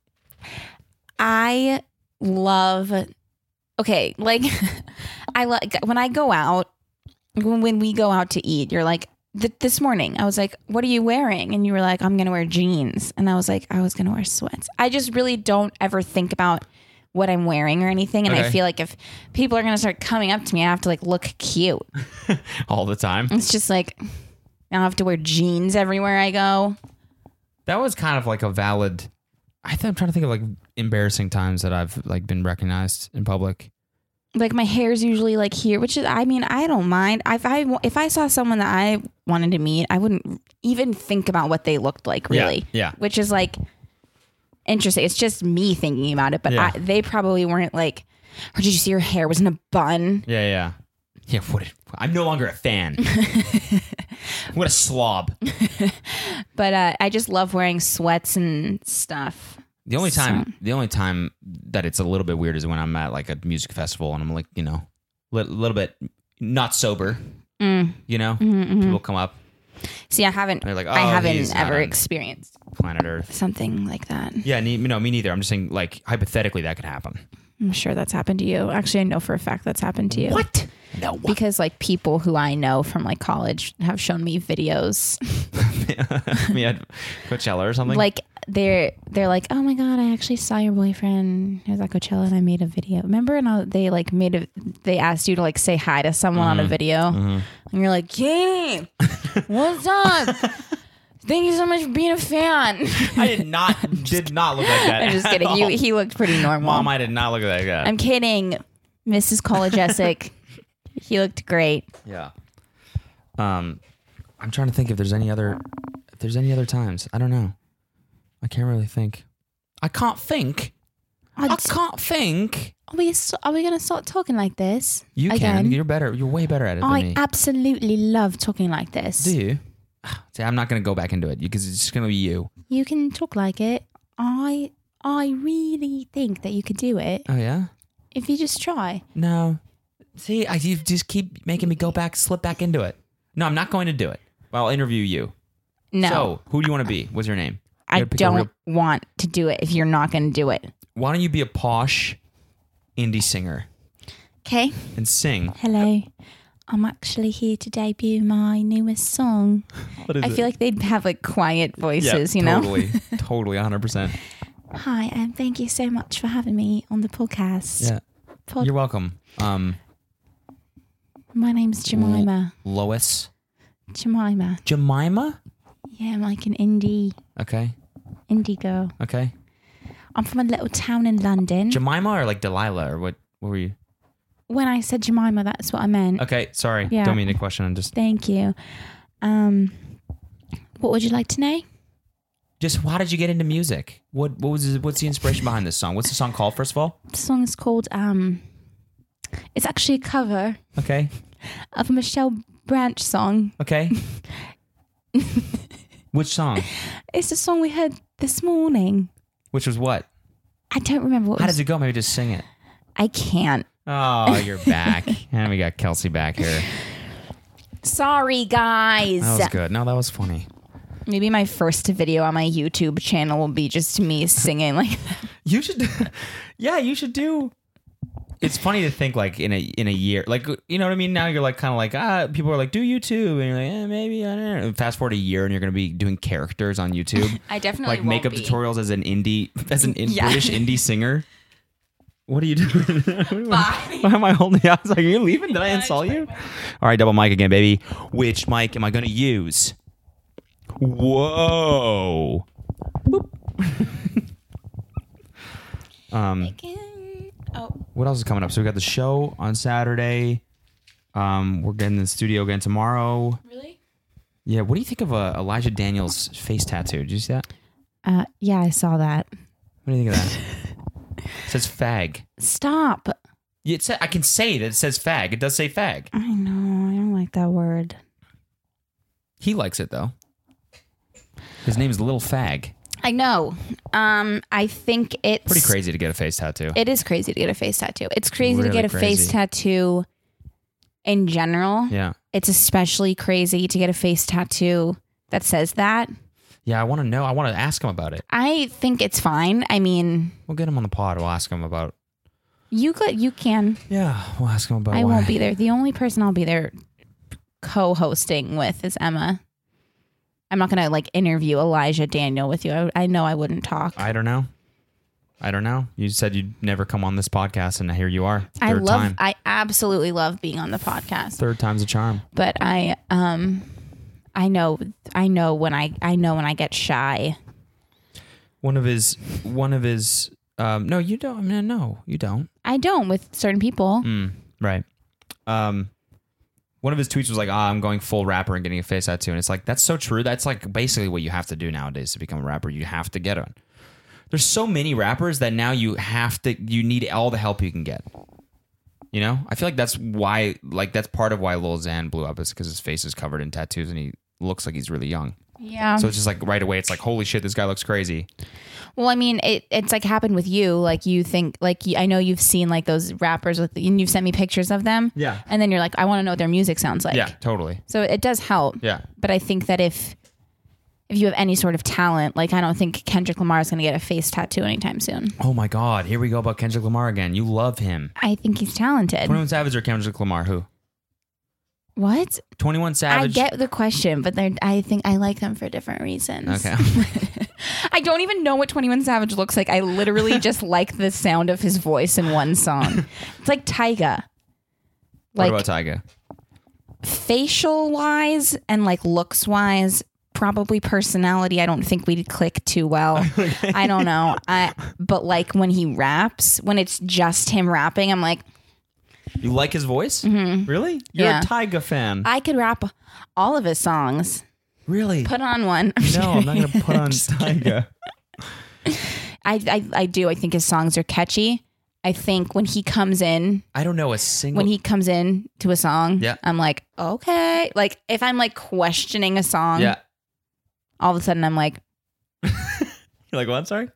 [SPEAKER 2] I love. Okay, like I like when I go out. When, when we go out to eat, you're like, th- this morning, I was like, "What are you wearing?" And you were like, "I'm gonna wear jeans." And I was like, "I was gonna wear sweats." I just really don't ever think about what I'm wearing or anything, and I
[SPEAKER 1] Okay.
[SPEAKER 2] feel like if people are gonna start coming up to me, I have to like look cute.
[SPEAKER 1] all the time.
[SPEAKER 2] It's just like I don't have to wear jeans everywhere I go.
[SPEAKER 1] That was kind of like a valid. I th- I'm trying to think of like embarrassing times that I've like been recognized in public.
[SPEAKER 2] Like my hair's usually like here, which is, I mean, I don't mind. If I if I saw someone that I wanted to meet, I wouldn't even think about what they looked like, really.
[SPEAKER 1] Yeah, yeah.
[SPEAKER 2] Which is like interesting. It's just me thinking about it, but
[SPEAKER 1] Yeah.
[SPEAKER 2] I, they probably weren't like, or did you see her hair was in a bun?
[SPEAKER 1] Yeah, yeah. Yeah, what? Did, I'm no longer a fan. What a slob.
[SPEAKER 2] But uh, I just love wearing sweats and stuff.
[SPEAKER 1] The only time,
[SPEAKER 2] So-
[SPEAKER 1] the only time that it's a little bit weird is when I'm at like a music festival and I'm like, you know, a li- little bit not sober.
[SPEAKER 2] Mm.
[SPEAKER 1] You know,
[SPEAKER 2] Mm-hmm,
[SPEAKER 1] people come up,
[SPEAKER 2] See, I haven't.
[SPEAKER 1] they're like, oh,
[SPEAKER 2] I
[SPEAKER 1] he's
[SPEAKER 2] haven't
[SPEAKER 1] not
[SPEAKER 2] ever
[SPEAKER 1] on
[SPEAKER 2] experienced
[SPEAKER 1] planet Earth.
[SPEAKER 2] something like that.
[SPEAKER 1] Yeah, ne- no, me neither. I'm just saying, like hypothetically, that could happen.
[SPEAKER 2] I'm sure that's happened to you. Actually, I know for a fact that's happened to you.
[SPEAKER 1] What? No. What?
[SPEAKER 2] Because like people who I know from like college have shown me videos.
[SPEAKER 1] Me at Coachella or something.
[SPEAKER 2] Like they're they're like, oh my god, I actually saw your boyfriend. He was at Coachella and I made a video. Remember? And I, they like made a. They asked you to like say hi to someone on a video, and you're like, Katie, what's up? Thank you so much for being a fan.
[SPEAKER 1] I did not did not look like that.
[SPEAKER 2] I'm just
[SPEAKER 1] at
[SPEAKER 2] kidding. You,
[SPEAKER 1] all.
[SPEAKER 2] he looked pretty normal.
[SPEAKER 1] Mom, I did not look like that.
[SPEAKER 2] I'm kidding, Missus Kolajesic. He looked great.
[SPEAKER 1] Yeah. Um, I'm trying to think if there's any other if there's any other times. I don't know. I can't really think. I can't think.
[SPEAKER 2] Oh,
[SPEAKER 1] I can't think.
[SPEAKER 2] Are we, are we going to start talking like this?
[SPEAKER 1] You
[SPEAKER 2] again?
[SPEAKER 1] can. You're better. You're way better at it than
[SPEAKER 2] I
[SPEAKER 1] me.
[SPEAKER 2] absolutely love talking like this.
[SPEAKER 1] Do you? See, I'm not going to go back into it because it's just going to be you.
[SPEAKER 2] You can talk like it. I I really think that you could do it
[SPEAKER 1] Oh, yeah?
[SPEAKER 2] if you just try.
[SPEAKER 1] No. See, I you just keep making me go back, slip back into it. No, I'm not going to do it. Well, I'll interview you.
[SPEAKER 2] No,
[SPEAKER 1] So, who do you want to be? What's your name? You
[SPEAKER 2] I
[SPEAKER 1] gotta pick a
[SPEAKER 2] don't
[SPEAKER 1] real-
[SPEAKER 2] want to do it if you're not going to do it.
[SPEAKER 1] Why don't you be a posh indie singer
[SPEAKER 2] Okay.
[SPEAKER 1] and sing?
[SPEAKER 2] Hello. I'm actually here to debut my newest song.
[SPEAKER 1] What is
[SPEAKER 2] I feel like they'd have like quiet voices, you know?
[SPEAKER 1] Totally. Totally, one hundred percent.
[SPEAKER 2] Hi, and thank you so much for having me on the podcast.
[SPEAKER 1] Yeah.
[SPEAKER 2] Pod-
[SPEAKER 1] You're welcome. Um,
[SPEAKER 2] my name's Jemima.
[SPEAKER 1] Lois.
[SPEAKER 2] Jemima.
[SPEAKER 1] Jemima?
[SPEAKER 2] Yeah, I'm like an indie
[SPEAKER 1] Okay.
[SPEAKER 2] indie girl.
[SPEAKER 1] Okay.
[SPEAKER 2] I'm from a little town in London.
[SPEAKER 1] Jemima or like Delilah or what? What were you?
[SPEAKER 2] When I said Jemima, that's what I meant.
[SPEAKER 1] Okay, sorry.
[SPEAKER 2] Yeah.
[SPEAKER 1] Don't mean to question. I'm just
[SPEAKER 2] Thank you. Um, what would you like to know?
[SPEAKER 1] just how did you get into music? What what was what's the inspiration behind this song? What's the song called first of all?
[SPEAKER 2] The song is called um, it's actually a cover
[SPEAKER 1] Okay.
[SPEAKER 2] of a Michelle Branch song.
[SPEAKER 1] Okay. Which song?
[SPEAKER 2] It's the song we heard this morning.
[SPEAKER 1] Which was what?
[SPEAKER 2] I don't remember what.
[SPEAKER 1] How
[SPEAKER 2] it was.
[SPEAKER 1] does it go? Maybe just sing it.
[SPEAKER 2] I can't.
[SPEAKER 1] Oh, you're back. And we got Kelsey back here.
[SPEAKER 2] Sorry, guys.
[SPEAKER 1] That was good. No, that was funny.
[SPEAKER 2] Maybe my first video on my YouTube channel will be just me singing like that.
[SPEAKER 1] You should, yeah, you should do. It's funny to think like in a in a year, like you know what I mean. Now you're like kind of like ah, people are like do YouTube, and you're like eh, maybe I don't know. Fast forward a year, and you're gonna be doing characters on YouTube,
[SPEAKER 2] I definitely
[SPEAKER 1] like makeup
[SPEAKER 2] won't be.
[SPEAKER 1] tutorials as an indie, as an in,
[SPEAKER 2] Yeah.
[SPEAKER 1] British indie singer. What are you doing?
[SPEAKER 2] Bye.
[SPEAKER 1] Why am I holding? I was like, are you leaving? Did I insult you? All right, double mic again, baby. Which mic am I gonna use? Whoa. Boop. um.
[SPEAKER 2] Oh,
[SPEAKER 1] What else is coming up? So we got the show on Saturday. Um, we're getting in the studio again tomorrow.
[SPEAKER 2] really?
[SPEAKER 1] Yeah. What do you think of uh, Elijah Daniels' face tattoo? Did you see that?
[SPEAKER 2] Uh, yeah, I saw that.
[SPEAKER 1] What do you think of that? It says fag.
[SPEAKER 2] Stop.
[SPEAKER 1] Yeah, it sa- I can say that it says fag. It does say fag.
[SPEAKER 2] I know. I don't like that word.
[SPEAKER 1] He likes it though. His name is Lil Fag.
[SPEAKER 2] I know. Um, I think it's
[SPEAKER 1] Pretty crazy to get a face tattoo.
[SPEAKER 2] It is crazy to get a face tattoo. It's crazy
[SPEAKER 1] Really
[SPEAKER 2] to get a face
[SPEAKER 1] crazy.
[SPEAKER 2] tattoo in general.
[SPEAKER 1] Yeah.
[SPEAKER 2] It's especially crazy to get a face tattoo that says that.
[SPEAKER 1] Yeah, I want to know. I want to ask him about it.
[SPEAKER 2] I think it's fine. I mean,
[SPEAKER 1] We'll get him on the pod. We'll ask him about.
[SPEAKER 2] you could, you can.
[SPEAKER 1] Yeah, we'll ask him about.
[SPEAKER 2] I
[SPEAKER 1] why.
[SPEAKER 2] won't be there. The only person I'll be there co-hosting with is Emma. I'm not gonna like interview Elijah Daniel with you. I, I know I wouldn't talk.
[SPEAKER 1] I don't know. I don't know. You said you'd never come on this podcast, and here you are. Third
[SPEAKER 2] I love.
[SPEAKER 1] time.
[SPEAKER 2] I absolutely love being on the podcast.
[SPEAKER 1] Third time's a charm.
[SPEAKER 2] But I um, I know. I know when I. I know when I get shy.
[SPEAKER 1] One of his. One of his. Um, no, you don't. I mean, no, you don't.
[SPEAKER 2] I don't with certain people.
[SPEAKER 1] Mm, right. Um, one of his tweets was like, "Ah, I'm going full rapper and getting a face tattoo," and it's like that's so true. That's like basically what you have to do nowadays to become a rapper. You have to get one. There's so many rappers that now you have to. You need all the help you can get. You know, I feel like that's why. Like that's part of why Lil Xan blew up is because his face is covered in tattoos and he looks like he's really young.
[SPEAKER 2] Yeah.
[SPEAKER 1] So it's just like right away, it's like, holy shit, this guy looks crazy.
[SPEAKER 2] Well, I mean, it, it's like happened with you. Like you think, like you, I know you've seen like those rappers with, and you've sent me pictures of them.
[SPEAKER 1] Yeah.
[SPEAKER 2] And then you're like, I want to know what their music sounds like.
[SPEAKER 1] Yeah, totally.
[SPEAKER 2] So it does help.
[SPEAKER 1] Yeah.
[SPEAKER 2] But I think that if if you have any sort of talent, like I don't think Kendrick Lamar is going to get a face tattoo anytime soon.
[SPEAKER 1] Oh my God, here we go about Kendrick Lamar again. You love him.
[SPEAKER 2] I think he's talented.
[SPEAKER 1] twenty-one Savage or Kendrick Lamar? Who?
[SPEAKER 2] What?
[SPEAKER 1] twenty-one
[SPEAKER 2] I
[SPEAKER 1] Savage.
[SPEAKER 2] get the question, but they're, I think I like them for different reasons.
[SPEAKER 1] Okay.
[SPEAKER 2] I don't even know what twenty-one Savage looks like. I literally just like the sound of his voice in one song. It's like Tyga.
[SPEAKER 1] What
[SPEAKER 2] Like
[SPEAKER 1] about Tyga?
[SPEAKER 2] facial wise and like looks wise, probably personality. I don't think we'd click too well. I don't know. I but like when he raps, when it's just him rapping, I'm like,
[SPEAKER 1] You like his voice? Mm-hmm. Really? You're
[SPEAKER 2] Yeah.
[SPEAKER 1] a Tyga fan.
[SPEAKER 2] I could rap all of his songs.
[SPEAKER 1] Really?
[SPEAKER 2] Put on one.
[SPEAKER 1] no, I'm not going to put on Tyga.
[SPEAKER 2] I, I I do. I think his songs are catchy. I think when he comes in,
[SPEAKER 1] I don't know a single.
[SPEAKER 2] when he comes in to a song,
[SPEAKER 1] Yeah.
[SPEAKER 2] I'm like, okay. Like if I'm like questioning a song,
[SPEAKER 1] yeah.
[SPEAKER 2] all of a sudden I'm like,
[SPEAKER 1] You're like, what? Sorry.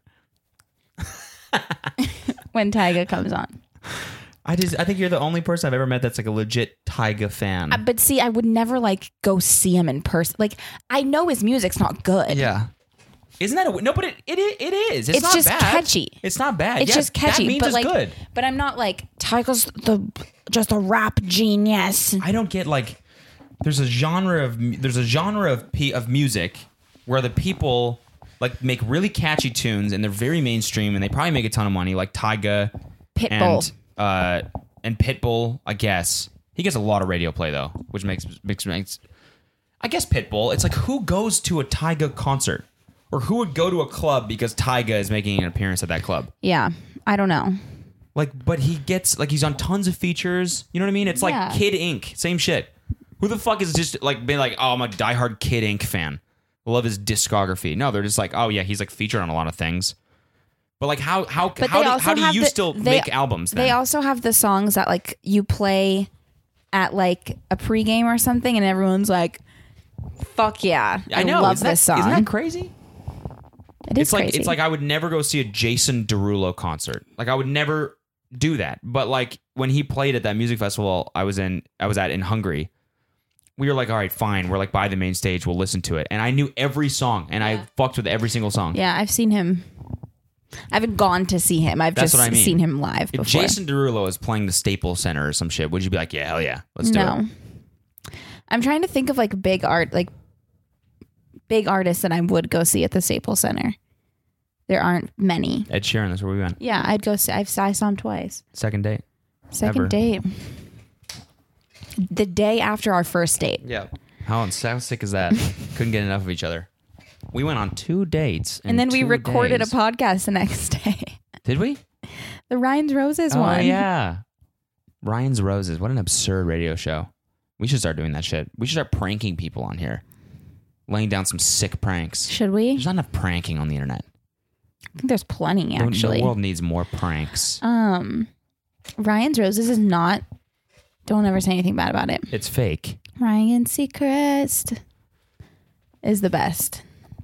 [SPEAKER 2] when Tyga comes on.
[SPEAKER 1] I just I think you're the only person I've ever met that's like a legit Tyga fan.
[SPEAKER 2] Uh, but see, I would never like go see him in person. Like I know his music's not good.
[SPEAKER 1] yeah. Isn't that a no? But it it it is. It's,
[SPEAKER 2] It's
[SPEAKER 1] not
[SPEAKER 2] just
[SPEAKER 1] bad.
[SPEAKER 2] catchy.
[SPEAKER 1] It's not bad.
[SPEAKER 2] It's
[SPEAKER 1] Yeah,
[SPEAKER 2] just catchy.
[SPEAKER 1] That means
[SPEAKER 2] but
[SPEAKER 1] it's
[SPEAKER 2] like,
[SPEAKER 1] good.
[SPEAKER 2] but I'm not like Tyga's the just a rap genius.
[SPEAKER 1] I don't get like there's a genre of mu- there's a genre of p of music where the people like make really catchy tunes and they're very mainstream and they probably make a ton of money, like Tyga
[SPEAKER 2] Pitbull.
[SPEAKER 1] and uh and Pitbull. I guess he gets a lot of radio play though, which makes makes makes. I guess Pitbull. It's like who goes to a Tyga concert or who would go to a club because Tyga is making an appearance at that club.
[SPEAKER 2] Yeah, I don't know.
[SPEAKER 1] Like, but he gets like he's on tons of features. You know what I mean? It's like
[SPEAKER 2] Yeah.
[SPEAKER 1] Kid Ink, same shit. Who the fuck is just like being like, oh, I'm a diehard Kid Ink fan. Love his discography. No, they're just like, oh yeah, he's like featured on a lot of things. But like, how how
[SPEAKER 2] But
[SPEAKER 1] how
[SPEAKER 2] they
[SPEAKER 1] do,
[SPEAKER 2] also
[SPEAKER 1] how do
[SPEAKER 2] have
[SPEAKER 1] you
[SPEAKER 2] the-
[SPEAKER 1] still
[SPEAKER 2] they-
[SPEAKER 1] make albums? Then?
[SPEAKER 2] They also have the songs that like you play at like a pregame or something, and everyone's like, "Fuck yeah, I,
[SPEAKER 1] I know.
[SPEAKER 2] love
[SPEAKER 1] isn't
[SPEAKER 2] this
[SPEAKER 1] that,
[SPEAKER 2] song."
[SPEAKER 1] Isn't that crazy?
[SPEAKER 2] It is
[SPEAKER 1] It's like
[SPEAKER 2] crazy.
[SPEAKER 1] it's like I would never go see a Jason Derulo concert. Like I would never do that. But like when he played at that music festival I was in, I was at in Hungary. We were like, all right, fine. We're like by the main stage. We'll listen to it. And I knew every song, and I fucked with every single song.
[SPEAKER 2] yeah, I've seen him. I haven't gone to see him. I've
[SPEAKER 1] That's
[SPEAKER 2] just
[SPEAKER 1] what I mean.
[SPEAKER 2] seen him live
[SPEAKER 1] If
[SPEAKER 2] before.
[SPEAKER 1] Jason Derulo is playing the Staples Center or some shit, would you be like, yeah, hell yeah, let's do
[SPEAKER 2] no,
[SPEAKER 1] it?
[SPEAKER 2] I'm trying to think of like big art, like big artists that I would go see at the Staples Center. There aren't many.
[SPEAKER 1] Ed Sheeran, that's where we went.
[SPEAKER 2] Yeah, I'd go see. I've I saw him twice.
[SPEAKER 1] Second date.
[SPEAKER 2] Second
[SPEAKER 1] Ever.
[SPEAKER 2] date. The day after our first date.
[SPEAKER 1] Yeah. How, how sick is that? Couldn't get enough of each other. We went on two dates. in
[SPEAKER 2] And then we
[SPEAKER 1] two
[SPEAKER 2] recorded
[SPEAKER 1] days.
[SPEAKER 2] a podcast the next day.
[SPEAKER 1] Did we?
[SPEAKER 2] The Ryan's Roses
[SPEAKER 1] Oh,
[SPEAKER 2] one.
[SPEAKER 1] yeah. Ryan's Roses. What an absurd radio show. We should start doing that shit. We should start pranking people on here. Laying down some sick pranks.
[SPEAKER 2] Should we?
[SPEAKER 1] There's not enough pranking on the internet.
[SPEAKER 2] I think there's plenty
[SPEAKER 1] The-
[SPEAKER 2] actually.
[SPEAKER 1] The world needs more pranks.
[SPEAKER 2] Um, Ryan's Roses is not. Don't ever say anything bad about it.
[SPEAKER 1] It's fake.
[SPEAKER 2] Ryan Seacrest is the best.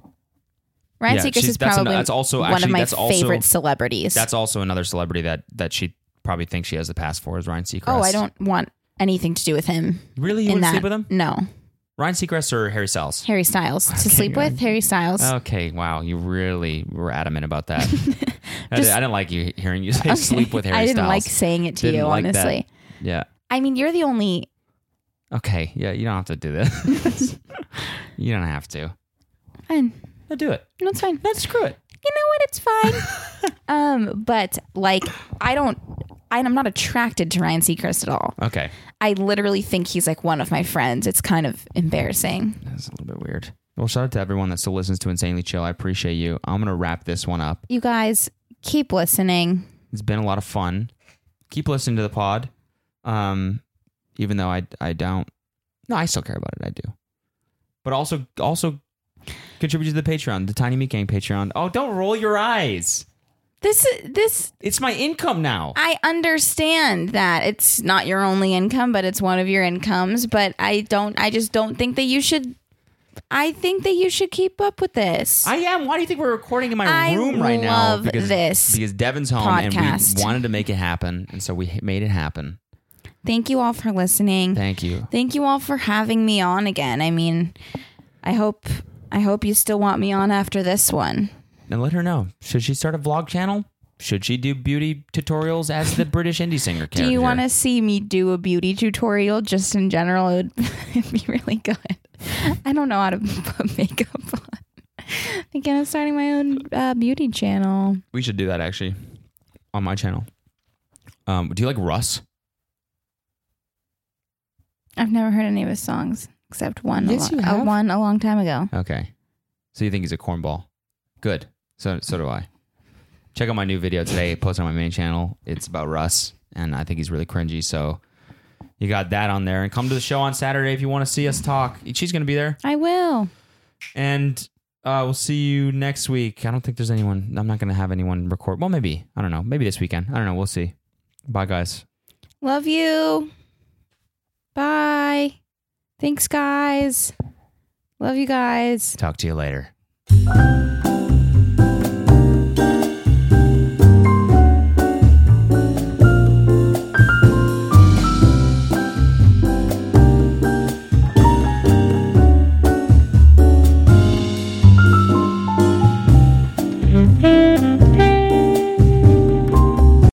[SPEAKER 2] Ryan
[SPEAKER 1] Yeah,
[SPEAKER 2] Seacrest
[SPEAKER 1] she's-
[SPEAKER 2] is
[SPEAKER 1] that's an-
[SPEAKER 2] probably
[SPEAKER 1] that's also-
[SPEAKER 2] one of
[SPEAKER 1] actually,
[SPEAKER 2] my
[SPEAKER 1] that's also-
[SPEAKER 2] favorite celebrities.
[SPEAKER 1] That's also another celebrity that, that she probably thinks she has the pass for is Ryan Seacrest.
[SPEAKER 2] oh, I don't want anything to do with him.
[SPEAKER 1] Really? You
[SPEAKER 2] in
[SPEAKER 1] want to
[SPEAKER 2] that.
[SPEAKER 1] sleep with him?
[SPEAKER 2] No,
[SPEAKER 1] Ryan Seacrest or Harry Styles?
[SPEAKER 2] Harry Styles to
[SPEAKER 1] Okay,
[SPEAKER 2] sleep with.
[SPEAKER 1] good.
[SPEAKER 2] Harry Styles.
[SPEAKER 1] Okay, wow. You really were adamant about that. I,
[SPEAKER 2] Just-
[SPEAKER 1] didn't, I didn't like you hearing you say sleep with Harry
[SPEAKER 2] I didn't
[SPEAKER 1] Styles.
[SPEAKER 2] like saying it to
[SPEAKER 1] Didn't
[SPEAKER 2] you,
[SPEAKER 1] like that.
[SPEAKER 2] honestly.
[SPEAKER 1] Yeah.
[SPEAKER 2] I mean, you're the only.
[SPEAKER 1] Okay. Yeah, you don't have to do this. You don't have to.
[SPEAKER 2] Fine.
[SPEAKER 1] No, do it.
[SPEAKER 2] No, it's fine.
[SPEAKER 1] No, screw it.
[SPEAKER 2] You know what? It's fine. um, but like, I don't. I'm not attracted to Ryan Seacrest at all.
[SPEAKER 1] Okay.
[SPEAKER 2] I literally think he's like one of my friends. It's kind of embarrassing.
[SPEAKER 1] That's a little bit weird. Well, shout out to everyone that still listens to Insanely Chill. I appreciate you. I'm going to wrap this one up.
[SPEAKER 2] You guys keep listening.
[SPEAKER 1] It's been a lot of fun. Keep listening to the pod. Um, even though I, I don't. No, I still care about it. I do. But also, also contribute to the Patreon, the Tiny Meat Gang Patreon. Oh, don't roll your eyes.
[SPEAKER 2] This this
[SPEAKER 1] It's my income now.
[SPEAKER 2] I understand that it's not your only income, but it's one of your incomes. But I don't. I just don't think that you should. I think that you should keep up with this.
[SPEAKER 1] I am. Why do you think we're recording in my
[SPEAKER 2] I
[SPEAKER 1] room right now?
[SPEAKER 2] love
[SPEAKER 1] Because
[SPEAKER 2] this
[SPEAKER 1] because Devin's home
[SPEAKER 2] podcast.
[SPEAKER 1] and we wanted to make it happen, and so we made it happen.
[SPEAKER 2] Thank you all for listening.
[SPEAKER 1] Thank you.
[SPEAKER 2] Thank you all for having me on again. I mean, I hope I hope you still want me on after this one.
[SPEAKER 1] And let her know. Should she start a vlog channel? Should she do beauty tutorials as the British indie singer character?
[SPEAKER 2] Do you want to see me do a beauty tutorial just in general? It would it'd be really good. I don't know how to put makeup on. Thinking of starting my own uh, beauty channel.
[SPEAKER 1] We should do that actually on my channel. Um, do you like Russ?
[SPEAKER 2] I've never heard any of his songs except one.
[SPEAKER 1] Yes,
[SPEAKER 2] a,
[SPEAKER 1] you
[SPEAKER 2] lo-
[SPEAKER 1] have.
[SPEAKER 2] a one a long time ago.
[SPEAKER 1] Okay. So you think he's a cornball? Good. So so do I. Check out my new video today. Posted on my main channel. It's about Russ, and I think he's really cringy. So you got that on there. And come to the show on Saturday if you want to see us talk. She's gonna be there.
[SPEAKER 2] I will.
[SPEAKER 1] And Uh, we'll see you next week. I don't think there's anyone. I'm not going to have anyone record. Well, maybe. I don't know. Maybe this weekend. I don't know. We'll see. Bye, guys.
[SPEAKER 2] Love you. Bye. Thanks, guys. Love you guys.
[SPEAKER 1] Talk to you later.
[SPEAKER 2] Mm-hmm.